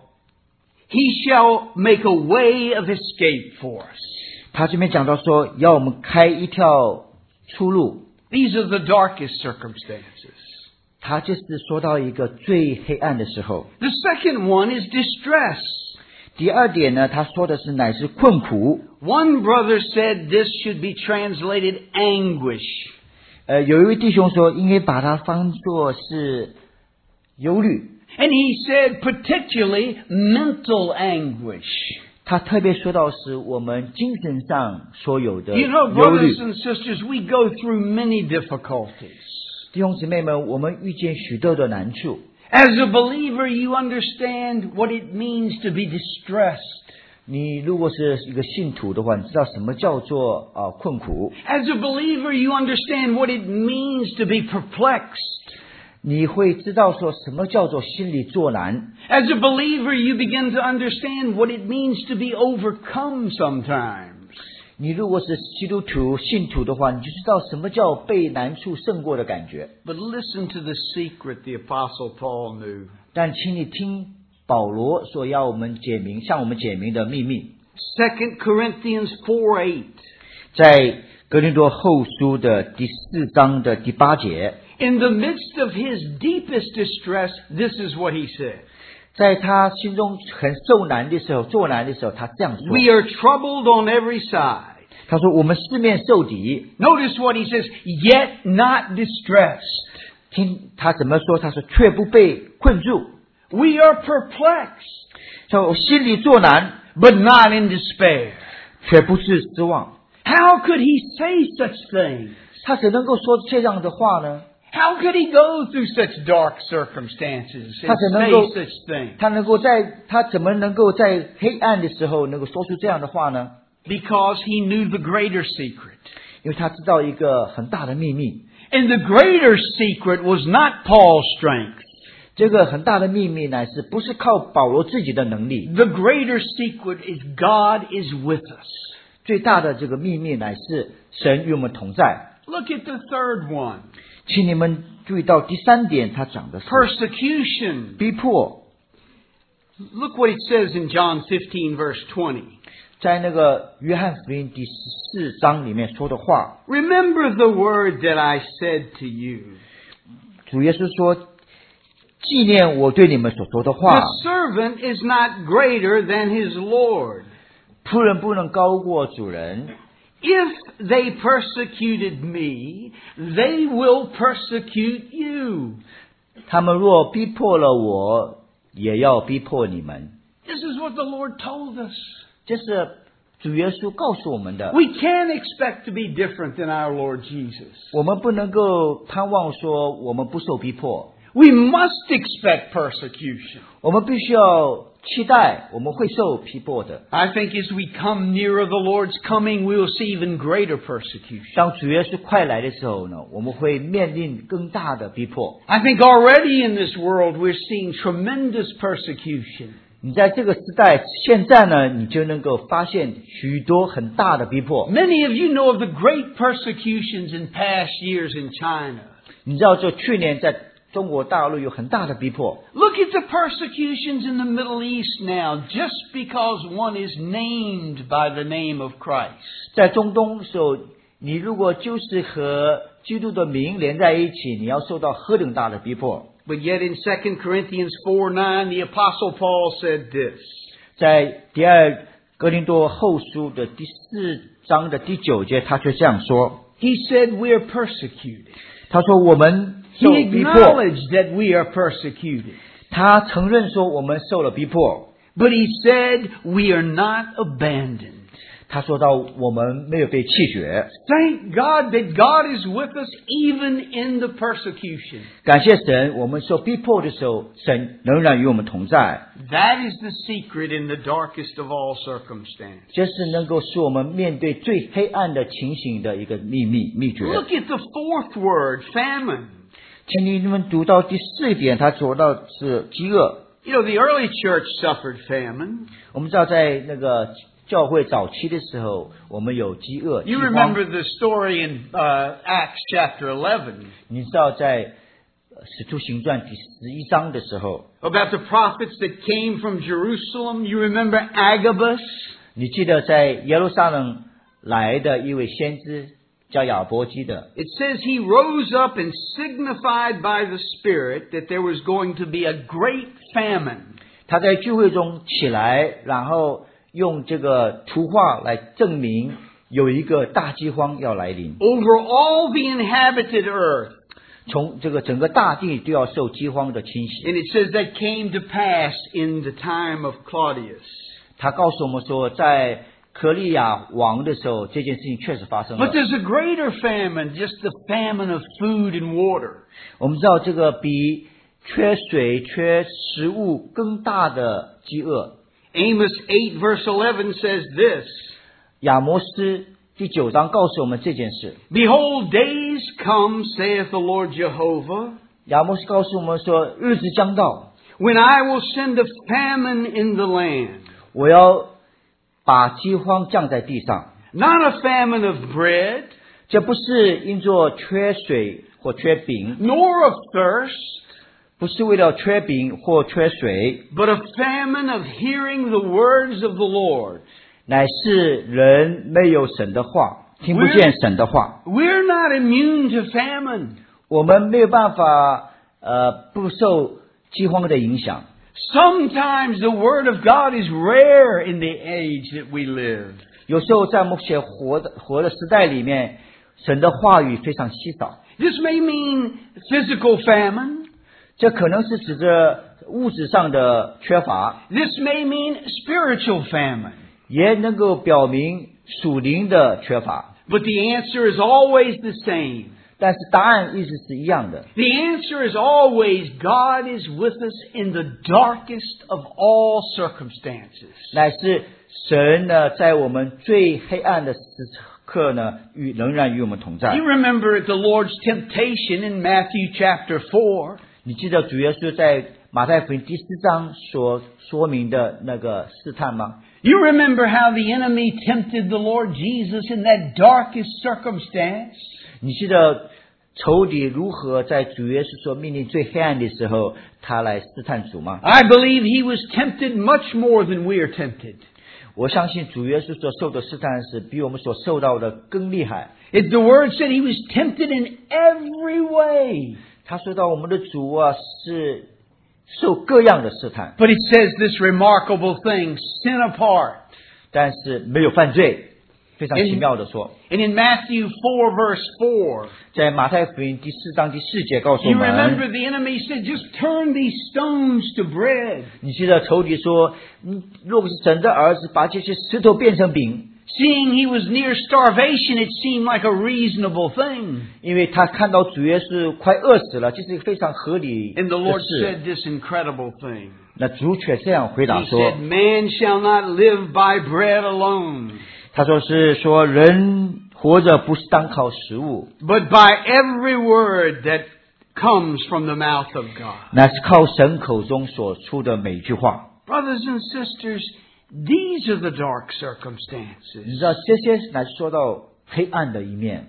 He shall make a way of escape for us. 他这边讲到说，要我们开一条出路。 These are the darkest circumstances. 他就是说到一个最黑暗的时候。 The second one is distress. 第二点呢，他说的是乃是困苦。 One brother said this should be translated anguish. 呃，有一位弟兄说，应该把它翻作是忧虑。 And he said particularly mental anguish. 他特别说到是我们精神上所有的 You know, 忧虑 brothers。and sisters, we go through many difficulties. 弟兄姊妹们，我们遇见许多的难处。 As a believer, you understand what it means to be distressed. 你如果是一个信徒的话，你知道什么叫做啊、呃、困苦。 As a believer, you understand what it means to be perplexed. 你会知道说什么叫做心里作难。 As a believer, you begin to understand what it means to be overcome sometimes. 你如果是基督徒信徒的话，你就知道什么叫被难处胜过的感觉。 But listen to the secret the Apostle Paul knew. 但请你听保罗所要我们解明、向我们解明的秘密， Second Corinthians four eight. 在哥林多后书的第四章的第八节， In the midst of his deepest distress, this is what he said. 在他心中很受难的时候、作难的时候，他这样说 We are troubled on every side. 他说：“我们四面受敌。 Notice what he says, yet not distressed. ” 听他怎么说？他说：“却不被困住。 We are perplexed, ” 说：“我心里作难， but not in despair. 却不是失望。 How could he say such things? ” 他怎能够说这样的话呢？ How could he go through such dark circumstances and 他怎能 say 够 such things? 他能够在他怎么能够在黑暗的时候能够说出这样的话呢？ Because he knew the greater secret. 因为他知道一个很大的秘密。 And the greater secret was not Paul's strength. 这个很大的秘密乃是不是靠保罗自己的能力？ The greater secret is God is with us. 最大的这个秘密乃是神与我们同在。 Look at the third one. 请你们注意到第三点，他讲的是 Persecution. 逼迫。 Look what it says in John fifteen verse twenty. 在那个约翰福音第十四章里面说的话， Remember the word that I said to you. 主耶稣说：“纪念我对你们所说的话。 The servant is not greater than his Lord. 仆人不能高过主人。 If they persecuted me, they will persecute you. 他们若逼迫了我，也要逼迫你们。” This is what the Lord told us. 这是主耶稣告诉我们的。 We can't expect to be different than our Lord Jesus. 我们不能够盼望说我们不受逼迫， We must expect persecution. 我们必须要期待我们会受逼迫的。 I think as we come nearer the Lord's coming, we will see even greater persecution. 当主耶稣快来的时候呢，我们会面临更大的逼迫。 I think already in this world we're seeing tremendous persecution. 你在这个时代，现在呢，你就能够发现许多很大的逼迫。 Many of you know of the great persecutions in past years in China. 你知道，就去年在中国大陆有很大的逼迫。 Look at the persecutions in the Middle East now, just because one is named by the name of Christ. 在中东的时候，你如果就是和基督的名连在一起，你要受到何等大的逼迫。 But yet in Second Corinthians four nine, the Apostle Paul said this. 在第二哥林多后书的第四章的第九节，他却这样说： He said we are persecuted. 他说我们 He 受逼迫， acknowledged that we are persecuted. 他承认说我们受了逼迫， But he said we are not abandoned. 他说到我们没有被弃绝， Thank God that God is with us even in the persecution. 感谢神，我们受逼迫的时候，神仍然与我们同在。 That is the secret in the darkest of all circumstances. 这是能够使我们面对最黑暗的情形的一个秘密秘诀。 Look at the fourth word, famine. 请你们读到第四点，他说到是饥饿。 You know, the early church suffered famine. 我们知道，在那个教会早期的时候，我们有饥饿、饥 You 荒。 remember the story in uh, Acts chapter eleven 你知道，在呃使徒行传第十一章的时候， about the prophets that came from Jerusalem. You remember Agabus? 你记得在耶路撒冷来的一位先知叫亚伯基的， It says he rose up and signified by the Spirit that there was going to be a great famine. 他在聚会中起来，然后用这个图画来证明有一个大饥荒要来临， Over all the inhabited earth. 从这个整个大地都要受饥荒的侵袭。 And it says that came to pass in the time of Claudius. 他告诉我们说，在可利亚王的时候，这件事情确实发生了 But。there's a greater famine, just the famine of food and water. 我们知道这个比缺水、缺食物更大的饥饿。 Amos eight verse eleven says this, 亚摩斯第九章告诉我们这件事。 Behold, days come, saith the Lord Jehovah, 亚摩斯告诉我们说，日子将到， when I will send a famine in the land. 我要把饥荒降在地上。 Not a famine of bread, 这不是因着缺水或缺饼， nor of thirst, 不是为了缺饼或缺水， but a famine of hearing the words of the Lord. 乃是人没有神的话，听不见神的话。 We're not immune to famine. 我们没有办法呃不受饥荒的影响。 Sometimes the Word of God is rare in the age that we live. 有时候在目前活的活的时代里面，神的话语非常稀少。 This may mean physical famine. 这可能是指着物质上的缺乏， This may mean spiritual famine. 也能够表明属灵的缺乏。 But the answer is always the same. 但是答案一直是一样的。 The answer is always God is with us in the darkest of all circumstances. 乃是神呢，在我们最黑暗的时刻呢，与仍然与我们同在 You。remember the Lord's temptation in Matthew chapter four. 你记得主耶稣在马太福音第四章所说明的那个试探吗？ You remember how the enemy tempted the Lord Jesus in that darkest circumstance? 你记得仇敌如何在主耶稣所命令最黑暗的时候，他来试探主吗？ I believe he was tempted much more than we are tempted. 我相信主耶稣所受的试探是比我们所受到的更厉害。 It, the word said he was tempted in every way. 他说到我们的主啊，是受各样的试探， But it says this remarkable thing, sin apart. 但是没有犯罪。非常奇妙的说， And in Matthew four verse four, 在马太福音第四章第四节告诉我 you remember 们， the enemy said, just turn these stones to bread. 你记得仇敌说，嗯，若不是神的儿子，把这些石头变成饼， Seeing he was near starvation, it seemed like a reasonable thing. 因为他看到主耶稣快饿死了，这是一个非常合理 And the 的 Lord 事。 said this incredible thing. 那主却这样回答 He 说 said, man shall not live by bread alone, 他说是说人活着不是单靠食物， but by every word that comes from the mouth of God. 那是靠神口中所出的每一句话。 Brothers and sisters, these are the dark 你 circumstances. 知道这些乃是说到黑暗的一面。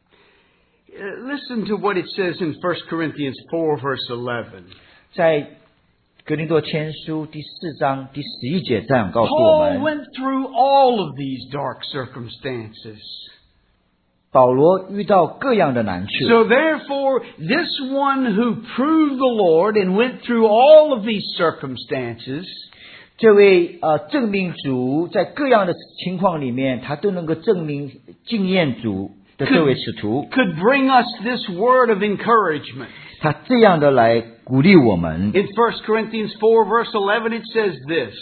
Uh, Listen to what it says in First Corinthians four verse eleven. 在格林多前书第四章第十一节这样告诉我 Paul 们， went through all of these dark circumstances. 保罗遇到各样的难处， So therefore, this one who proved the Lord and went through all of these circumstances 这位呃证明主在各样的情况里面，他都能够证明经验主的这位使徒， could bring us this word of encouragement. 他这样的来鼓励我们。 In First Corinthians four verse eleven, it says this.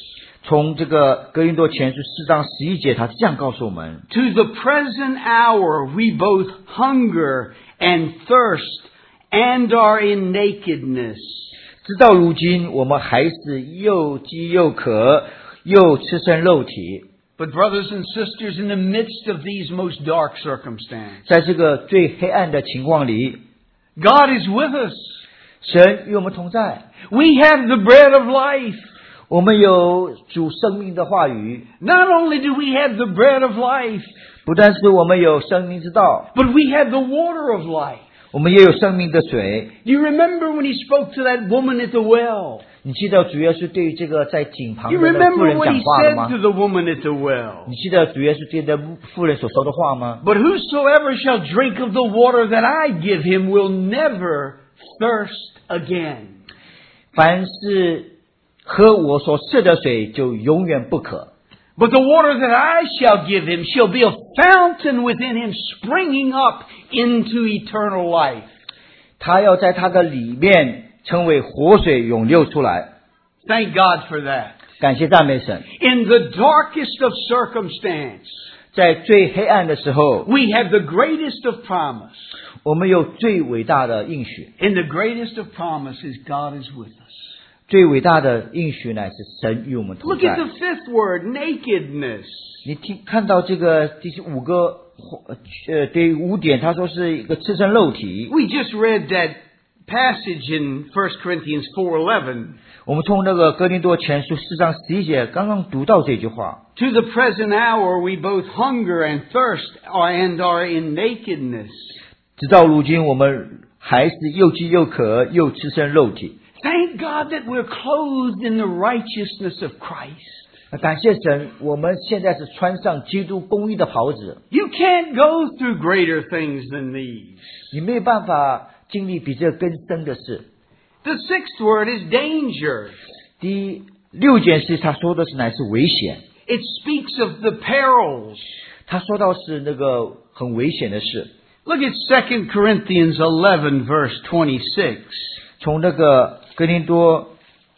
从这个哥林多前书四章十一节，他这样告诉我们 To the present hour we both hunger and thirst and are in nakedness. 直到如今，我们还是又饥又渴，又赤身肉体。 But brothers and sisters, in the midst of these most dark circumstances, 在这个最黑暗的情况里， God is with us. 神与我们同在。 We have the bread of life. 我们有主生命的话语， Not only do we have the bread of life, 不但是我们有生命之道， but we have the water of life. 我们也有生命的水。 Do you remember when he spoke to that woman at the well? 你记得主耶稣对于这个在井旁 You 的那妇 remember 人 what 讲 he 话了 said 吗 to？the woman at the well? 你记得主耶稣对那妇人所说的话吗？ But whosoever shall drink of the water that I give him will never thirst again. 凡是喝我所赐的水，就永远不渴。 But the water that I shall give him shall be a fountain within him, springing up into eternal life. 他要在他的里面成为活水涌流出来。 Thank God for that. 感谢赞美神。 In the darkest of circumstance, 在最黑暗的时候， we have the greatest of promise. 我们有最伟大的应许。 And the greatest of promise is God is with us. 最伟大的应许乃是神与我们同 Look at 在 the。fifth word, nakedness. 你听看到这个第五个呃第五点，他说是一个赤身肉体。 We just read that passage in First Corinthians four eleven. 我们从那个哥林多前书四章十一节刚刚读到这句话。 To the present hour we both hunger and thirst and are in nakedness. 直到如今，我们还是又饥又渴，又赤身肉体。 Thank God that we're clothed in the righteousness of Christ. 感谢神，我们现在是穿上基督公义的袍子。 You can't go through greater things than these. 你没有办法经历比这更深的事。 The sixth word is danger. 第六件事，他说的是乃是危险。 It speaks of the perils. 他说到是那个很危险的事。 Look at Second Corinthians eleven verse twenty-six. 从那个哥林多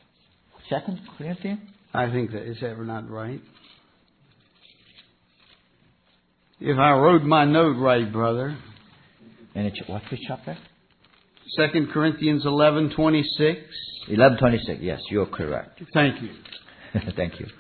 Second Corinthians I think that is ever not right. If I wrote my note right, brother. and what which chapter? Second Corinthians eleven twenty-six. eleven twenty-six. Yes, you're correct. Thank you. Thank you.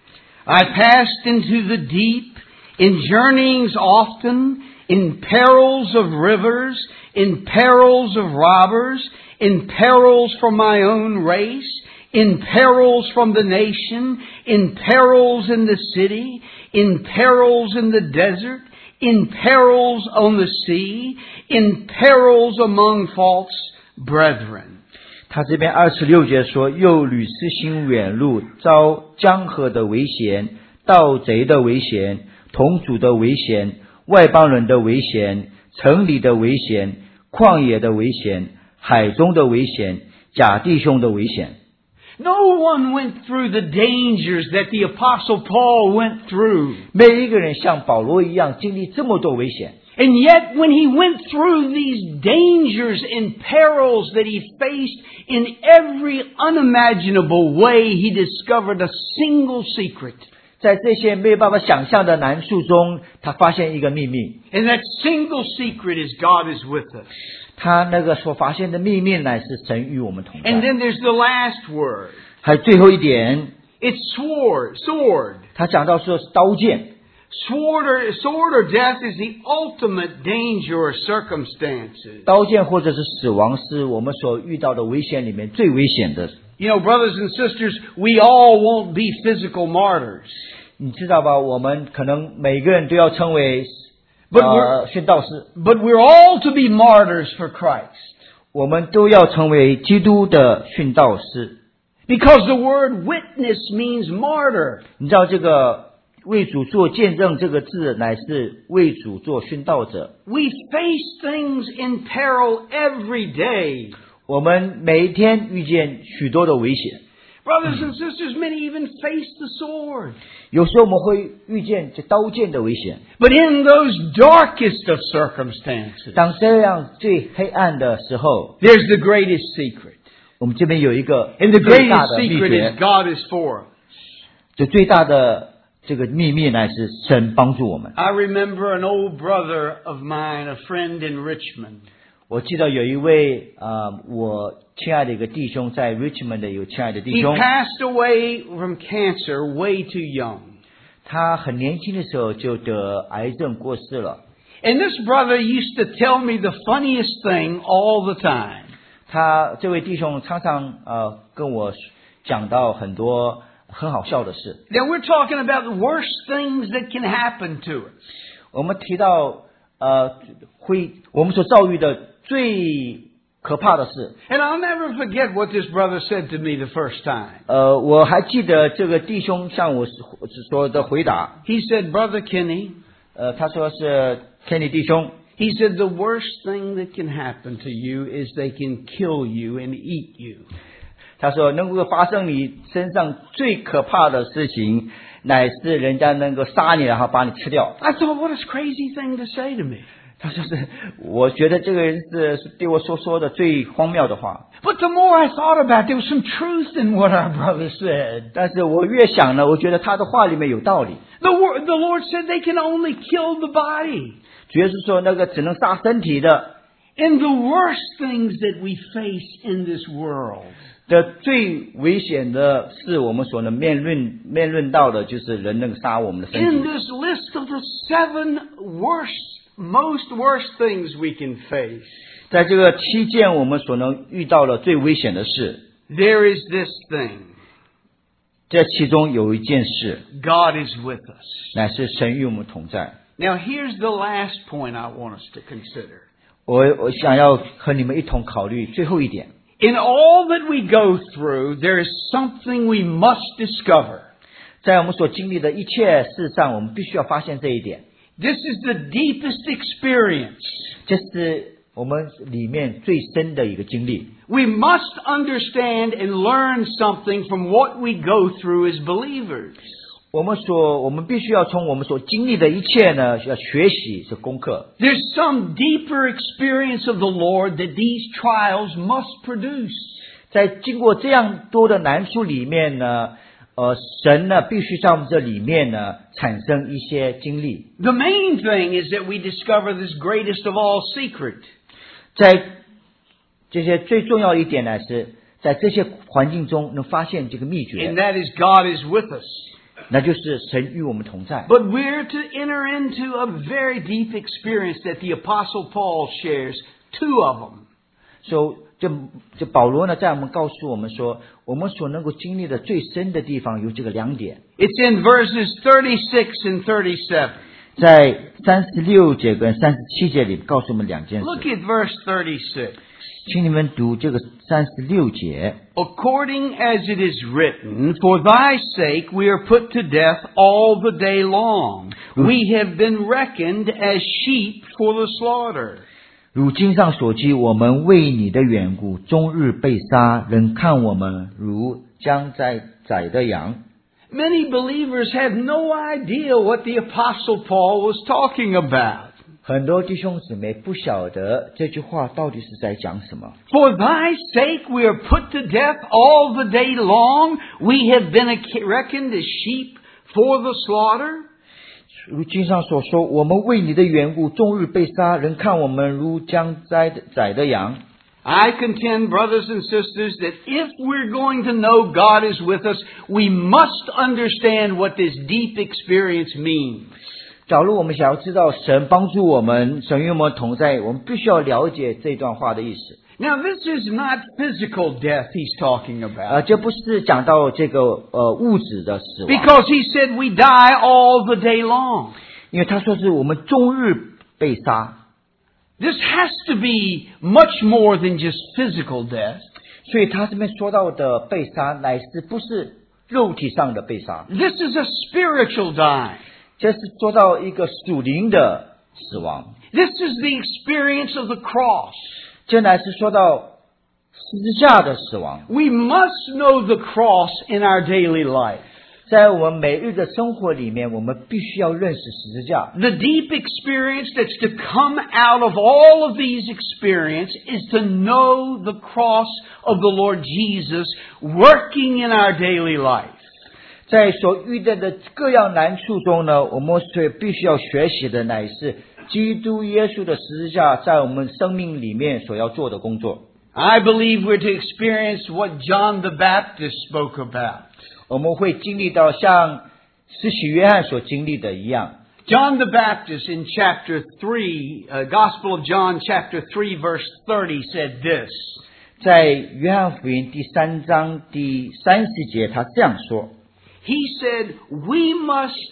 I passed into the deep, in journeyings often, in perils of rivers, in perils of robbers, in perils from my own race, in perils from the nation, in perils in the city, in perils in the desert, in perils on the sea, in perils among false brethren. 他这边二十六节说，又屡次行远路，遭江河的危险，盗贼的危险，同族的危险，外邦人的危险，城里的危险，旷野的危险，海中的危险，假弟兄的危险。 No one went through the dangers that the Apostle Paul went through. 没有一个人像保罗一样经历这么多危险。 And yet, when he went through these dangers and perils that he faced in every unimaginable way, he discovered a single secret. 在这些没有办法想象的难处中，他发现一个秘密。 And that single secret is God is with us. 他那个所发现的秘密乃是神与我们同 And 在。 then there's the last word. 还有最后一点， It's sword, sword. 他讲到说是刀剑。 Sword or, sword or death is the ultimate danger or circumstances. 刀剑或者是死亡是我们所遇到的危险里面最危险的。 You know, brothers and sisters, we all won't be physical martyrs. 你知道吧？我们可能每个人都要成为 But 呃殉道士， But we're all to be martyrs for Christ. 我们都要成为基督的殉道士。 Because the word witness means martyr. 你知道这个为主做见证这个字乃是为主做殉道者。 We face things in peril every day. 我们每一天遇见许多的危险， Brothers and sisters, many even face the sword. 有时候我们会遇见这刀剑的危险。 But in those darkest of circumstances, 当这样最黑暗的时候， there's the greatest secret. 我们这边有一个 And the 最大 greatest 的秘 secret 诀 is，God is for us. 这最大的这个秘密乃是神帮助我们。 I remember an old brother of mine, a friend in Richmond. 我记得有一位呃，我亲爱的一个弟兄，在 Richmond 的有亲爱的弟 He 兄， passed away from cancer way too young. 他很年轻的时候就得癌症过世了。 And this brother used to tell me the funniest thing all the time. 他这位弟兄常常呃跟我讲到很多很好笑的事。 Now we're talking about the worst things that can happen to us. 我们提到呃会我们所遭遇的最可怕的事。 And I'll never forget what this brother said to me the first time. 呃，我还记得这个弟兄向我说的回答。 He said, Brother Kenny, 呃，他说是 Kenny 弟兄。 he said, the worst thing that can happen to you is they can kill you and eat you. 他说能够发生你身上最可怕的事情，乃是人家能够杀你，然后把你吃掉。 I thought, what a crazy thing to say to me. 他说是，我觉得这个人是是对我所说的最荒谬的话。 But the more I thought about it, there was some truth in what our brother said. 但是我越想呢，我觉得他的话里面有道理。 The, wor- the Lord said they can only kill the body. 主要是说那个只能杀身体的 And the worst things that we face in this world 的最危险的是，我们所能面论面论到的，就是人能杀我们的身 in 体。 this list of the seven worst, most worst things we can face, 在这个期间，我们所能遇到的最危险的事， there is this thing. 这其中有一件事， God is with us. 乃是神与我们同在。 Now here's the last point I want us to consider. 我我想要和你们一同考虑最后一点， In all that we go through, there is something we must discover. 在我们所经历的一切事上，我们必须要发现这一点， This is the deepest experience. 这是我们里面最深的一个经历。 We must understand and learn something from what we go through as believers. 我们所我们必须要从我们所经历的一切呢，要学习这功课。 There's some deeper experience of the Lord that these trials must produce. 在经过这样多的难处里面呢，呃，神呢必须在我们这里面呢产生一些经历。 The main thing is that we discover this greatest of all secret. 在这些最重要一点呢，是在这些环境中能发现这个秘 And 诀， that is God is with us. 那就是神与我们同在。 But we're to enter into a very deep experience that the Apostle Paul shares, two of them. 所以这这保罗呢，在我们告诉我们说，我们所能够经历的最深的地方有这个两点， It's in verses thirty-six and thirty-seven. 在三十六节跟三十七节里告诉我们两件 Look 事， at verse thirty-six. 请你们读这个三十六节。 According as it is written, for thy sake we are put to death all the day long. We have been reckoned as sheep for the slaughter. 如经上所记，我们为你的缘故，终日被杀，人看我们如将宰宰的羊。 Many believers have no idea what the Apostle Paul was talking about. 很多弟兄姊妹不晓得这句话到底是在讲什么。 For thy sake we are put to death all the day long. We have been reckoned as sheep for the slaughter. 如经上所说，我们为你的缘故，终日被杀，人看我们如将宰的宰的羊。 I contend, brothers and sisters, that if we're going to know God is with us, we must understand what this deep experience means. 假如我们想要知道神帮助我们，神与我们同在，我们必须要了解这段话的意思。 Now, this is not physical death he's talking 呃， about. 这不是讲到这个呃物质的死亡， Because he said we die all the day long. 因为他说是我们终日被杀， This has to be much more than just physical death. 所以他这边说到的被杀，乃是不是肉体上的被杀， This is a spiritual dying. 这是说到一个属灵的死亡， This is the experience of the cross. 这乃是说到十字架的死亡。 We must know the cross in our daily life. 在我们每日的生活里面，我们必须要认识十字架。 The deep experience that's to come out of all of these experiences is to know the cross of the Lord Jesus working in our daily life. 在所遇到的各样难处中呢，我们所必须要学习的乃是基督耶稣的十字架在我们生命里面所要做的工作。 I believe we're to experience what John the Baptist spoke about. 我们会经历到像施洗约翰所经历的一样。 John the Baptist in chapter three, uh, Gospel of John chapter three verse thirty said this. 在约翰福音第三章第三十节，他这样说。 He said, we must,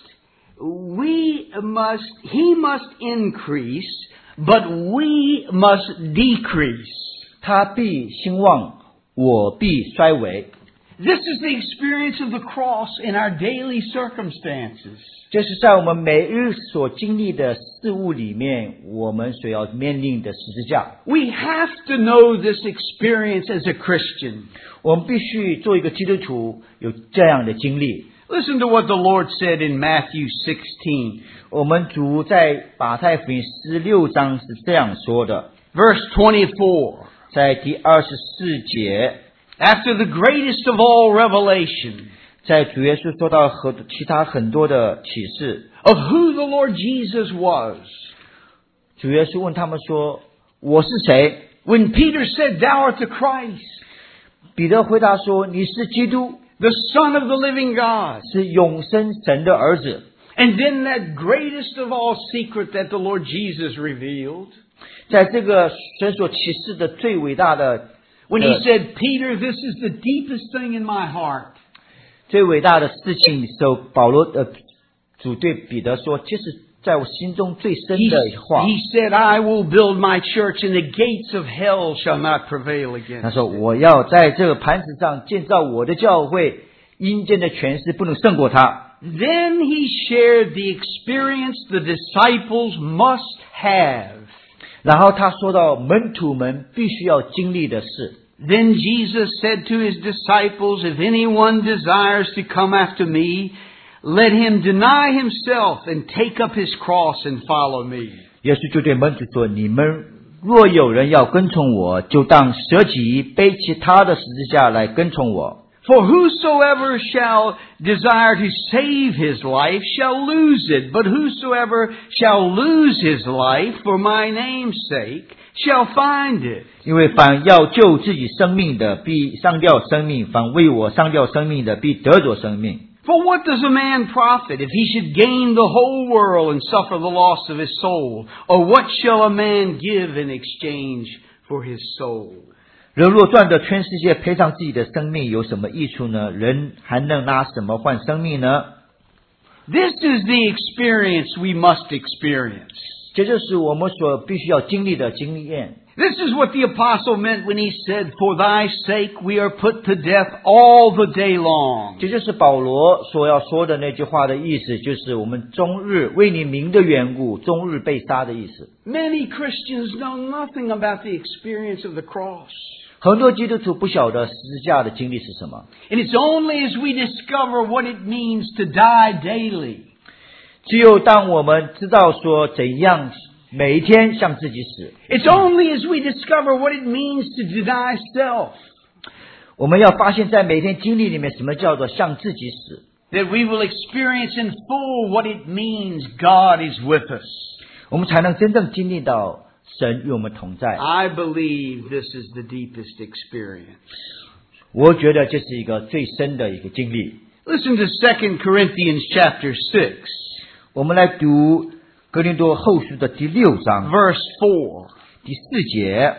we must, he must increase, but we must decrease. 他必兴旺，我必衰微。 This is the experience of the cross in our daily circumstances. 这是在我们每日所经历的事物里面，我们所要面临的十字架。 We have to know this experience as a Christian. 我们必须做一个基督徒，有这样的经历。 Listen to what the Lord said in Matthew sixteen. 我们主在马太福音十六章是这样说的 Verse twenty-four. 在第二十四节 After the greatest of all revelation, 在主耶稣说到和其他很多的启示 of who the Lord Jesus was. 主耶稣问他们说，我是谁？ When Peter said, Thou art the Christ, 彼得回答说，你是基督， the Son of the living God. 是永生神的儿子。 And then that greatest of all secret that the Lord Jesus revealed, 在这个神所启示的最伟大的 when he said, Peter, this is the deepest thing in my heart. 最伟大的事情的时候，保罗的主对彼得说，这是在我心中最深 He, 的话。 he said, I will build my church and the gates of hell shall not prevail 他 against 说， it. 我要在这个磐石上建造我的教会，阴间的权势不能胜过他。 Then he shared the experience the disciples must have. 然后他说到门徒们必须要经历的事。 Then Jesus said to his disciples, If anyone desires to come after me, let him deny himself and take up his cross and follow me. 耶稣就对门徒说，你们若有人要跟从我，就当舍己，背起他的十字架来跟从我。 For whosoever shall desire to save his life shall lose it, but whosoever shall lose his life for my name's sake shall find it. 因为凡要救自己生命的，必丧掉生命；凡为我丧掉生命的，必得着生命。 For what does a man profit if he should gain the whole world and suffer the loss of his soul? Or what shall a man give in exchange for his soul? 人若赚得全世界，赔上自己的生命，有什么益处呢？人还能拿什么换生命呢？ This is the experience we must experience. 这就是我们所必须要经历的经验。 This is what the apostle meant when he said, For thy sake we are put to death all the day long. 这就是保罗所要说的那句话的意思，就是我们终日为你名的缘故，终日被杀的意思。 Many Christians know nothing about the experience of the cross. 很多基督徒不晓得十字架的经历是什么， And it's only as we discover what it means to die daily, 只有当我们知道说怎样每一天向自己死， it's only as we discover what it means to deny self, 我们要发现在每天经历里面什么叫做向自己死， that we will experience in full what it means God is with us. 我们才能真正经历到神与我们同在。 I believe this is the deepest experience. 我觉得这是一个最深的一个经历。 Listen to Second Corinthians chapter six, 我们来读哥林多后书的第六章 verse four. 第四节。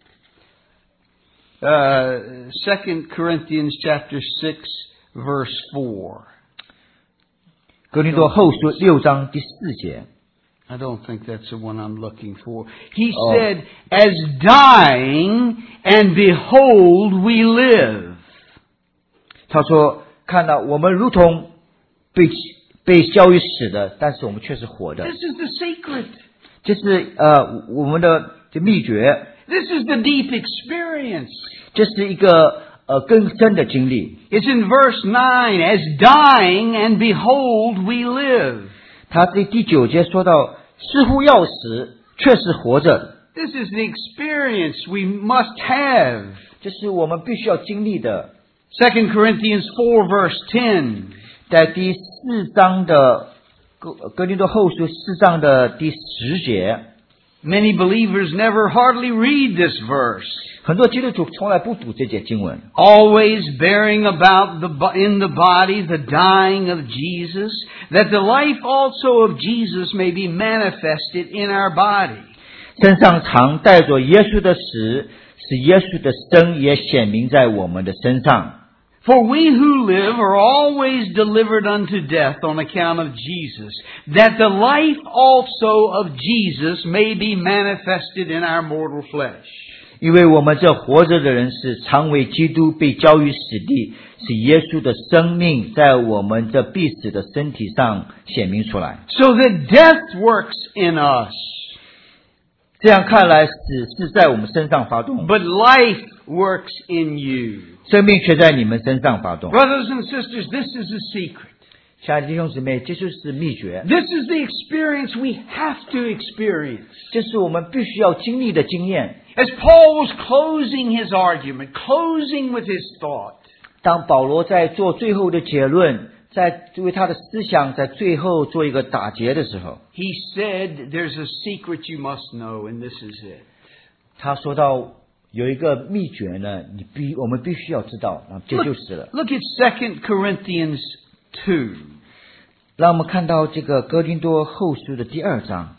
Uh, Second Corinthians chapter six, verse four. 哥林多后书六章第四节。 I don't think that's the one I'm looking for. He Oh. said, As dying, and behold, we live. 他说：“看到我们如同被被交于死的，但是我们却是活的。 This is the secret. 这是呃我们的这秘诀， This is the deep experience. 这是一个呃更深的经历。 It's in verse nine. As dying, and behold, we live. 他在第九节说到，似乎要死，却是活着的。 This is the experience we must have. 这是我们必须要经历的。 Second Corinthians four, verse ten. 在第四章的哥哥林多后书四章的第十节， Many believers never hardly read this verse. 很多基督徒从来不读这节经文， Always bearing about the, bo- in the body the dying of Jesus, that the life also of Jesus may be manifested in our body. 身上常带着耶稣的死，使耶稣的生也显明在我们的身上。 For we who live are always delivered unto death on account of Jesus, that the life also of Jesus may be manifested in our mortal flesh. 因为我们这活着的人是常为基督被交于死地，使耶稣的生命在我们这必死的身体上显明出来。 So that death works in us, 这样看来，死是在我们身上发动， but life works in you. 生命却在你们身上发动。 Brothers and sisters, this is a secret. 亲爱的弟兄姊妹，这就是秘诀， This is the experience we have to experience. 这是我们必须要经历的经验。 As Paul was closing his argument, closing with his thought, 当保罗在做最后的结论，在为他的思想在最后做一个打结的时候， he said, there's a secret you must know, and this is it. 他说到有一个秘诀呢，你必我们必须要知道，啊，这 Look, 就是了。 look at Second Corinthians two. 让我们看到这个哥林多后书的第二章。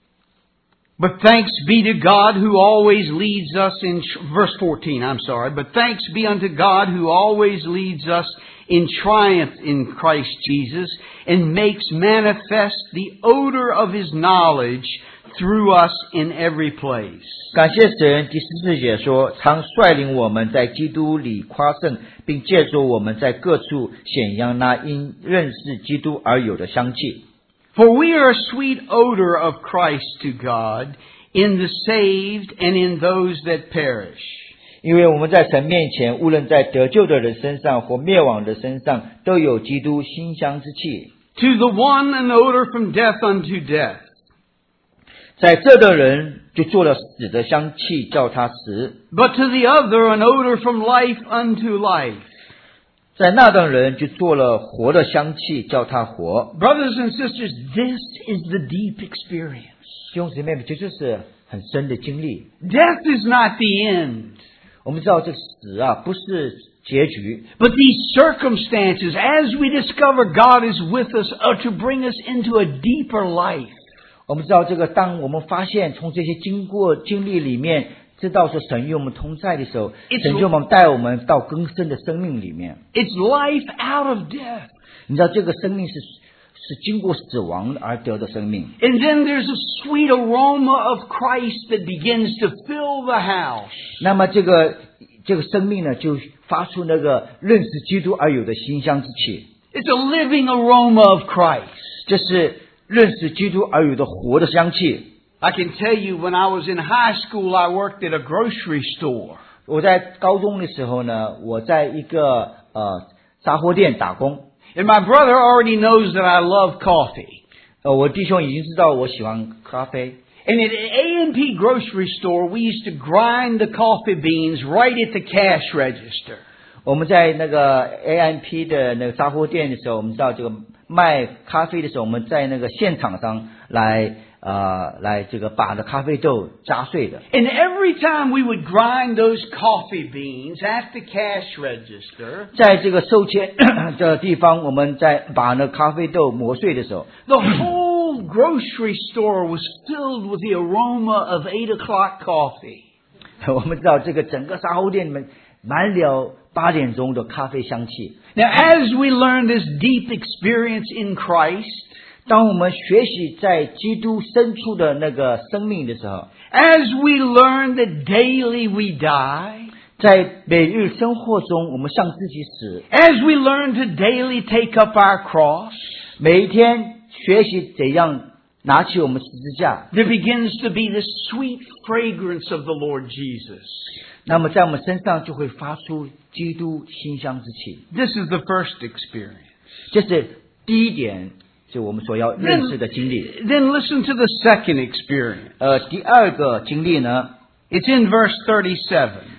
But thanks be to God who always leads us in, verse fourteen, I'm sorry. But thanks be unto God who always leads us in triumph in Christ Jesus and makes manifest the odor of His knowledge through us in every place. 感谢神，第十四节说，常率领我们在基督里夸胜，并借助我们在各处显扬那因认识基督而有的香气。 For we are a sweet odor of Christ to God in the saved and in those that perish. 因为我们在神面前，无论在得救的人身上或灭亡的身上，都有基督馨香之气。 To the one an odor from death unto death. 在这的人就做了死的香气，叫他死； But to the other an odor from life unto life. 在那等人就做了活的香气，叫他活。 Brothers and sisters, this is the deep experience. 弟兄姊妹们，这就是很深的经历。 Death is not the end. 我们知道这个死啊，不是结局， But these circumstances, as we discover God is with us, are to bring us into a deeper life. 我们知道这个，当我们发现从这些经过经历里面，知道说神与我们同在的时候， It's- 神就我们带我们到更深的生命里面。 It's life out of death. 你知道这个生命是是经过死亡而得的生命。 And then there's a sweet aroma of Christ that begins to fill the house. 那么这个这个生命呢，就发出那个认识基督而有的馨香之气， It's a living aroma of Christ. 这是认识基督而有的活的香气。 I can tell you, when I was in high school, I worked at a grocery store. 我在高中的时候呢，我在一个呃杂货店打工。 And my brother already knows that I love coffee. 呃，我弟兄已经知道我喜欢咖啡。 And at A and P grocery store, we used to grind the coffee beans right at the cash register. 我们在那个 A M P 的那个杂货店的时候，我们知道这个卖咖啡的时候，我们在那个现场上来呃来这个把那咖啡豆砸碎的。 And every time we would grind those coffee beans at the cash register, 在这个售钱的地方，我们在把那咖啡豆磨碎的时候， the whole grocery store was filled with the aroma of eight o'clock coffee. 我们知道这个整个杂货店里面满了八点钟的咖啡香气。 Now, as we learn this deep experience in Christ, 当我们学习在基督深处的那个生命的时候， as we learn that daily we die, 在每日生活中，我们向自己死， as we learn to daily take up our cross, 每一天学习怎样拿起我们十字架， there begins to be this sweet fragrance of the Lord Jesus. 那么在我们身上就会发出基督馨香之气。 This is the first experience. 这是第一点，就我们所要认识的经历。 Then listen to the second experience. 呃，第二个经历呢， It's in verse thirty-seven.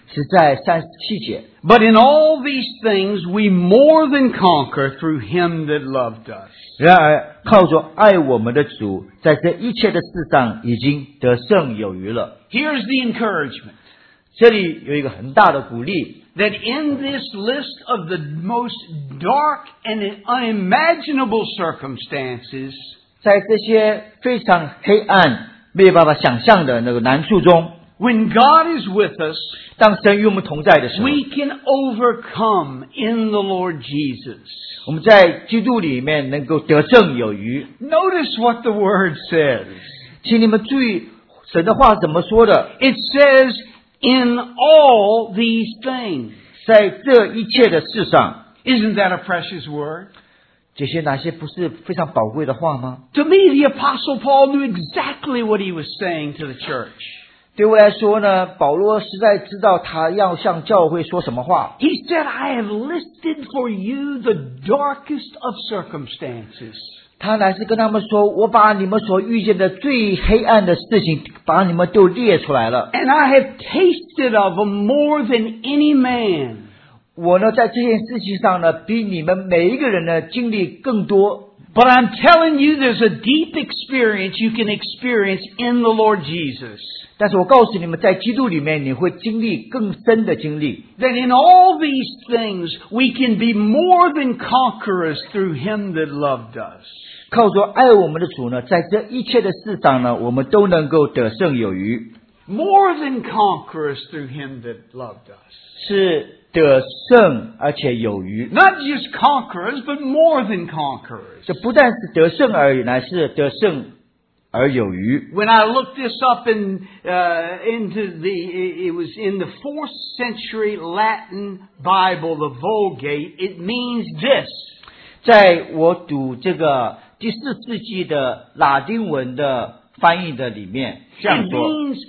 是在三十七节。 But in all these things we more than conquer through him that loved us. 然而靠着爱我们的主，在这一切的事上已经得胜有余了。 Here's the encouragement. 这里有一个很大的鼓励， That in this list of the most dark and unimaginable circumstances, 在这些非常黑暗、没有办法想象的那个难处中， when God is with us, 当神与我们同在的时候， we can overcome in the Lord Jesus. 我们在基督里面能够得胜有余。 Notice what the Word says. 请你们注意神的话怎么说的， It says, in all these things. 在这一切的事上， Isn't that a precious word? 这些哪些不是非常宝贵的话吗？ To me, the Apostle Paul knew exactly what he was saying to the church. 对我来说呢，保罗实在知道他要向教会说什么话。 He said, I have listed for you the darkest of circumstances. 他乃是跟他们说，我把你们所遇见的最黑暗的事情，把你们都列出来了。 And I have tasted of them more than any man. 我呢，在这件事情上呢，比你们每一个人呢经历更多。 But I'm telling you, there's a deep experience you can experience in the Lord Jesus. 但是我告诉你们，在基督里面，你会经历更深的经历。 That in all these things, we can be more than conquerors through him that loved us. 靠着爱我们的主呢，在这一切的事上呢，我们都能够得胜有余， More than conquerors through him that loved us. 是得胜而且有余。 Not just conquerors, but more than conquerors. 这不但是得胜而已，乃是得胜而有余。 When I looked this up in uh, into the, it was in the fourth century Latin Bible, the Vulgate. It means this. 在我读这个第四世纪的拉丁文的翻译的里面，这 It 样说， means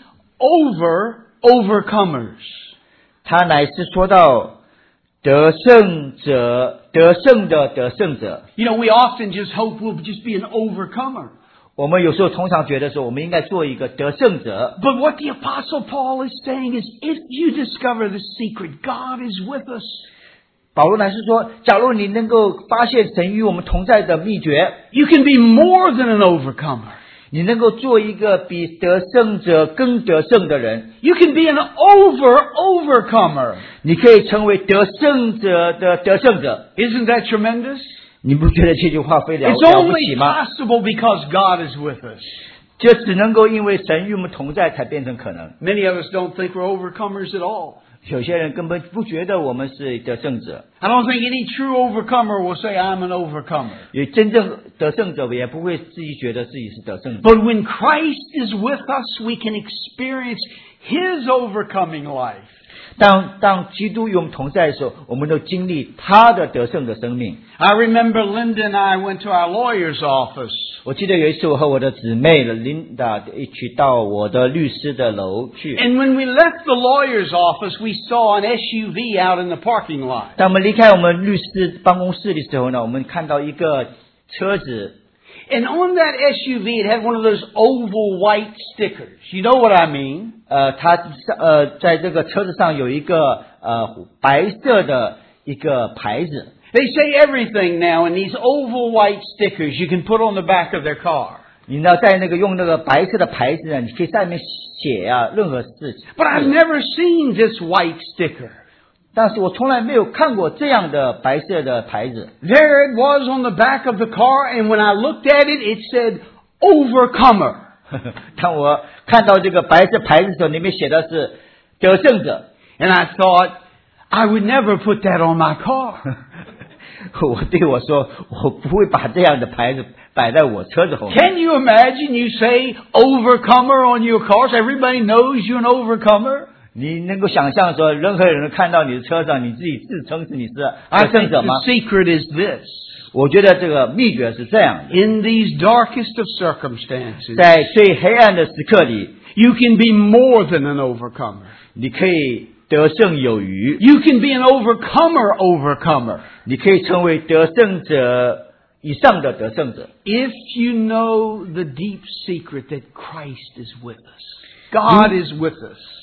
over overcomers. 他乃是说到得胜者，得胜的得胜者。 You know, we often just hope we'll just be an overcomer. 我们有时候通常觉得说，我们应该做一个得胜者。 But what the Apostle Paul is saying is, if you discover the secret, God is with us. 保罗乃是说，假如你能够发现神与我们同在的秘诀， You can be more than an overcomer. 你能够做一个比得胜者更得胜的人， You can be an over overcomer. 你可以成为得胜者的得胜者。 Isn't that tremendous? 你不觉得这句话非常 It's 了不 only 起吗？ possible because God is with us. 这只能够因为神与我们同在才变成可能。 Many of us don't think we're overcomers at all. 有些人根本不觉得我们是得胜者， I don't think any true overcomer will say, I'm an overcomer. 有真正得胜者也不会自己觉得自己是得胜者。 But when Christ is with us, we can experience His overcoming life. 当当基督与我们同在的时候，我们都经历他的得胜的生命。 I remember Linda and I went to our lawyer's office. 我记得有一次，我和我的姊妹琳达一起到我的律师的楼去。 And when we left the lawyer's office, we saw an S U V out in the parking lot. 当我们离开我们律师办公室的时候呢，我们看到一个车子， And on that S U V, it had one of those oval white stickers. You know what I mean? 呃，它呃在这个车子上有一个呃白色的一个牌子。 They say everything now in these oval white stickers you can put on the back of their car. 你呢，在那个用那个白色的牌子呢，你可以在上面写啊任何事情。 But I've never seen this white sticker. 但是我从来没有看过这样的白色的牌子。 There it was on the back of the car, and when I looked at it, it said overcomer. 当我看到这个白色牌子的时候，里面写的是得胜者。 And I thought, I would never put that on my car. 我对我说，我不会把这样的牌子摆在我车子后面。 Can you imagine you say overcomer on your cars? Everybody knows you're an overcomer. 你能够想象说，任何人看到你的车上，你自己自称是你是 I 得胜 think 者吗 the？ secret is this. 我觉得这个秘诀是这样的， In these darkest of circumstances, 在最黑暗的时刻里， you can be more than an overcomer. 你可以得胜有余， You can be an overcomer overcomer. 你可以成为得胜者以上的得胜者。 If you know the deep secret that Christ is with us. God is with us.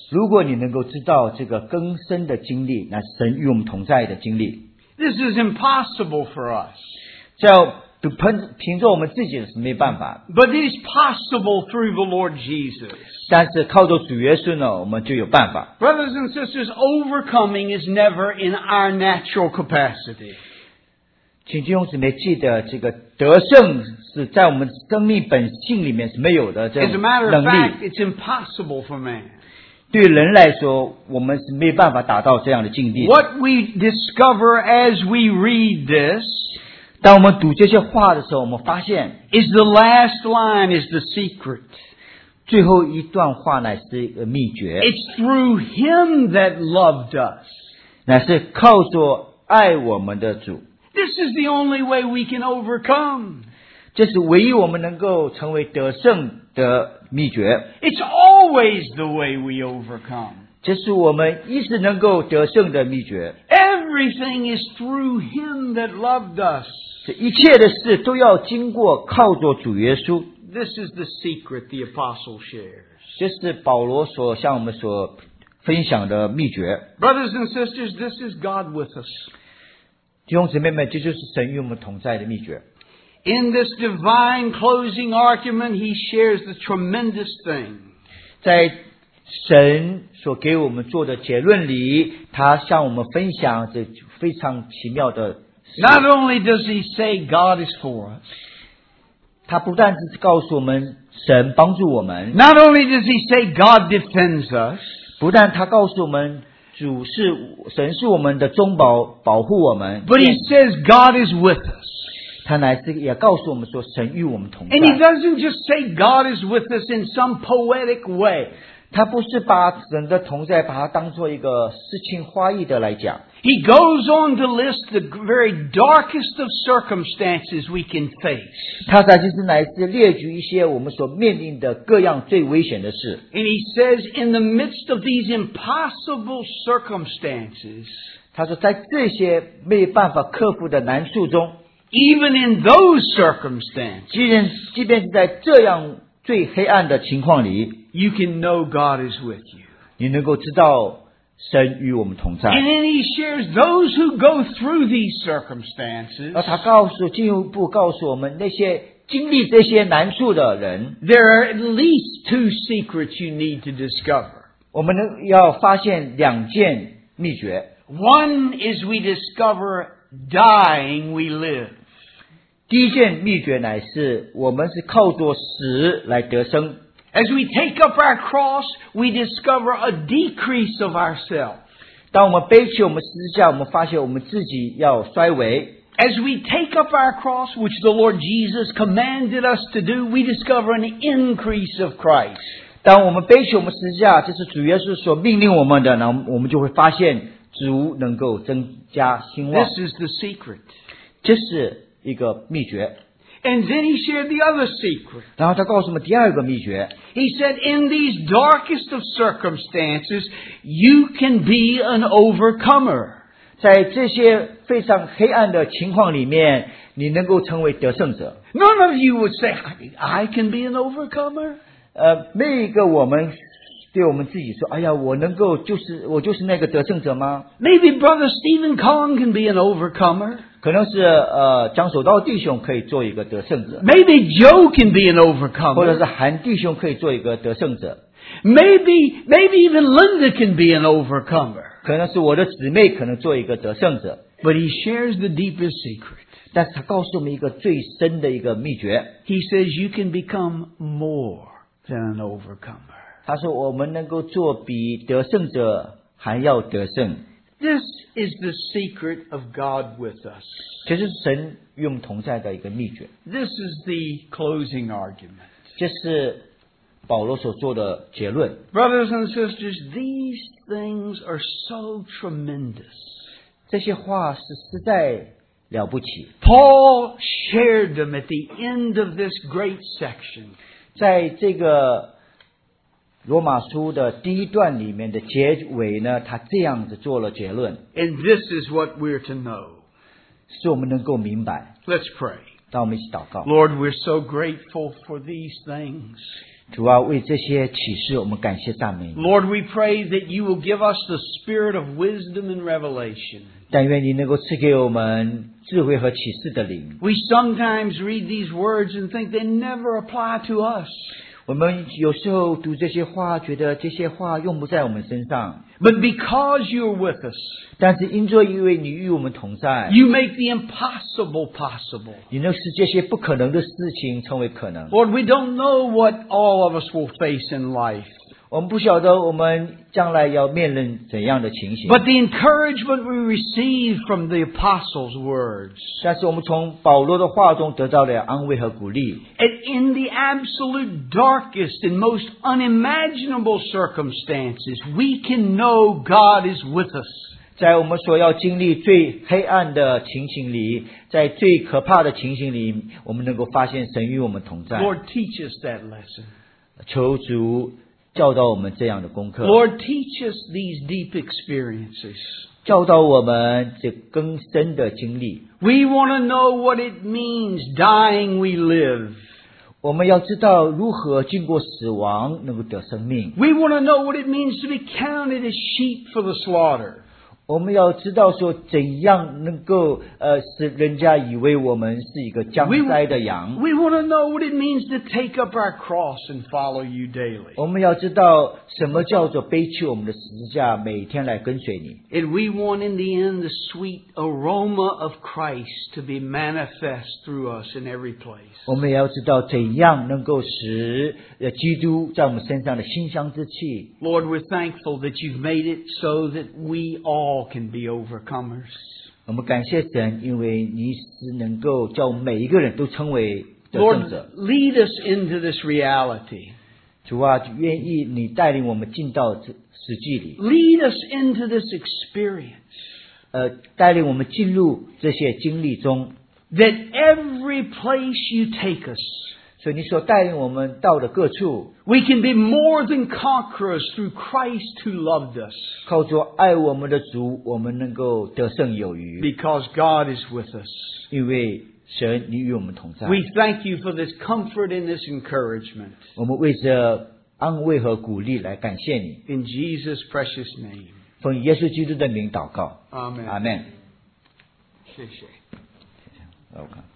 如果你能够知道这个更深的经历，那神与我们同在的经历， This is impossible for us. 这要凭凭着我们自己是没办法， But it is possible through the Lord Jesus. 但是靠着主耶稣呢，我们就有办法。 Brothers and sisters, overcoming is never in our natural capacity. 请弟兄姊妹记得，这个得胜是在我们生命本性里面是没有的这 As a 种 matter 能 of 力。 fact, it's impossible for man. 对人来说，我们是没办法达到这样的境地。 What we discover as we read this 当我们读这些话的时候，我们发现 is the last line is the secret. 最后一段话乃是一个秘诀， It's through Him that loved us. 乃是靠着爱我们的主， This is the only way we can overcome. 这是唯一我们能够成为得胜的秘诀。 It's always the way we overcome. 这是我们一直能够得胜的秘诀。 Everything is through Him that loved us. 这一切的事都要经过靠着主耶稣， This is the secret the apostle shares. 这是保罗所向我们所分享的秘诀。 Brothers and sisters, this is God with us. 弟兄姊妹们，这就是神与我们同在的秘诀。 In this divine closing argument, he shares the tremendous thing. 在神所给我们做的结论里，他向我们分享这非常奇妙的事。 Not only does he say God is for us, 他不但是告诉我们神帮助我们， not only does he say God defends us, 不但他告诉我们主是神是我们的中保，保护我们， but he says God is with us. 他乃是也告诉我们说神与我们同在。 And he doesn't just say God is with us in some poetic way. 他不是把神的同在把它当做一个诗情画意的来讲， He goes on to list the very darkest of circumstances we can face. 他才就是乃是列举一些我们所面临的各样最危险的事。 And he says, in the midst of these impossible circumstances, 他说在这些没有办法克服的难处中， even in those circumstances, 即便即便是在这样最黑暗的情况里， you can know God is with you. 你能够知道神与我们同在。 And then he shares those who go through these circumstances. 而他告诉进一步告诉我们，那些经历这些难处的人， There are at least two secrets you need to discover. 我们能要发现两件秘诀。 One is we discover dying we live. 第一件秘诀乃是我们是靠着死来得生。 As we take up our cross, we discover a decrease of ourselves. 当我们背起我们十字架，我们发现我们自己要衰微。 As we take up our cross, which the Lord Jesus commanded us to do, we discover an increase of Christ. 当我们背起我们十字架，这是主耶稣所命令我们的，那我们就会发现主能够增加兴旺。 This is the secret. 这是一个秘诀。 And then he shared the other secret. 然后他告诉我们第二个秘诀， He said, in these darkest of circumstances, you can be an overcomer. 在这些非常黑暗的情况里面，你能够成为得胜者。 None of you would say, I can be an overcomer. 呃，没有一个我们对我们自己说，哎呀，我能够就是我就是那个得胜者吗？ Maybe Brother Stephen Kong can be an overcomer. 可能是呃张守道弟兄可以做一个得胜者， Maybe Joe can be an 或者 overcomer. 是韩弟兄可以做一个得胜者， Maybe, maybe even Linda can be an overcomer. 可能是我的姊妹可能做一个得胜者。 But he shares the deepest secret. 但是他告诉我们一个最深的一个秘诀， He says you can become more than an overcomer. 他说我们能够做比得胜者还要得胜。 This is the secret of God with us. 这就是神与我们同在的一个秘诀， This is the closing argument. 这是保罗所做的结论。 Brothers and sisters, these things are so tremendous. 这些话是实在了不起。 Paul shared them at the end of this great section. 在这个罗马书的第一段里面的结尾呢，他这样子做了结论， And this is what we're to know. 使我们能够明白。 Let's pray. 让我们一起祷告。 Lord, we're so grateful for these things. 主啊，为这些启示我们感谢赞美你。 Lord, we pray that you will give us the spirit of wisdom and revelation. 但愿你能够赐给我们智慧和启示的灵。 We sometimes read these words and think they never apply to us. 我们有时候读这些话，觉得这些话用不在我们身上， But because you're with us, 但是因着因为你与我们同在， you make the impossible possible. 你能使这些不可能的事情成为可能。 Lord, we don't know what all of us will face in life. 我们不晓得我们将来要面临怎样的情形， But the encouragement we receive from the apostles' words, 但是我们从保罗的话中得到了安慰和鼓励。 and in the absolute darkest and most unimaginable circumstances, we can know God is with us. 在我们所要经历最黑暗的情形里，在最可怕的情形里，我们能够发现神与我们同在。 Lord, teach us that lesson. 求主教导我们这样的功课， Lord, teach us these deep experiences. 教导我们这更深的经历。 We want to know what it means, dying we live. 我们要知道如何经过死亡能够得生命。 We want to know what it means to be counted as sheep for the slaughter. 我们要知道说怎样能够呃使人家以为我们是一个将宰的羊。 We want to know what it means to take up our cross and follow you daily. 我们要知道什么叫做背起我们的十字架，每天来跟随你。 And we want in the end the sweet aroma of Christ to be manifest through us in every place. 我们也要知道怎样能够使呃基督在我们身上的馨香之气。 Lord, we're thankful that you've made it so that we all can be overcomers. 我们感谢神，因为你是能够叫每一个人都成为得 Lord, 胜者。 lead us into this reality. 主啊，愿意你带领我们进到这实际里， Lead us into this experience 呃，带领我们进入这些经历中。 that every place you take us, 所以你所带领我们到的各处， we can be more than conquerors through Christ who loved us, 靠着爱我们的主，我们能够得胜有余， because God is with us. 因为神你与我们同在。 We thank you for this comfort and this encouragement. 我们为这安慰和鼓励来感谢你， In Jesus' precious name. 奉耶稣基督的名祷告， Amen. 阿门。 谢谢。 OK。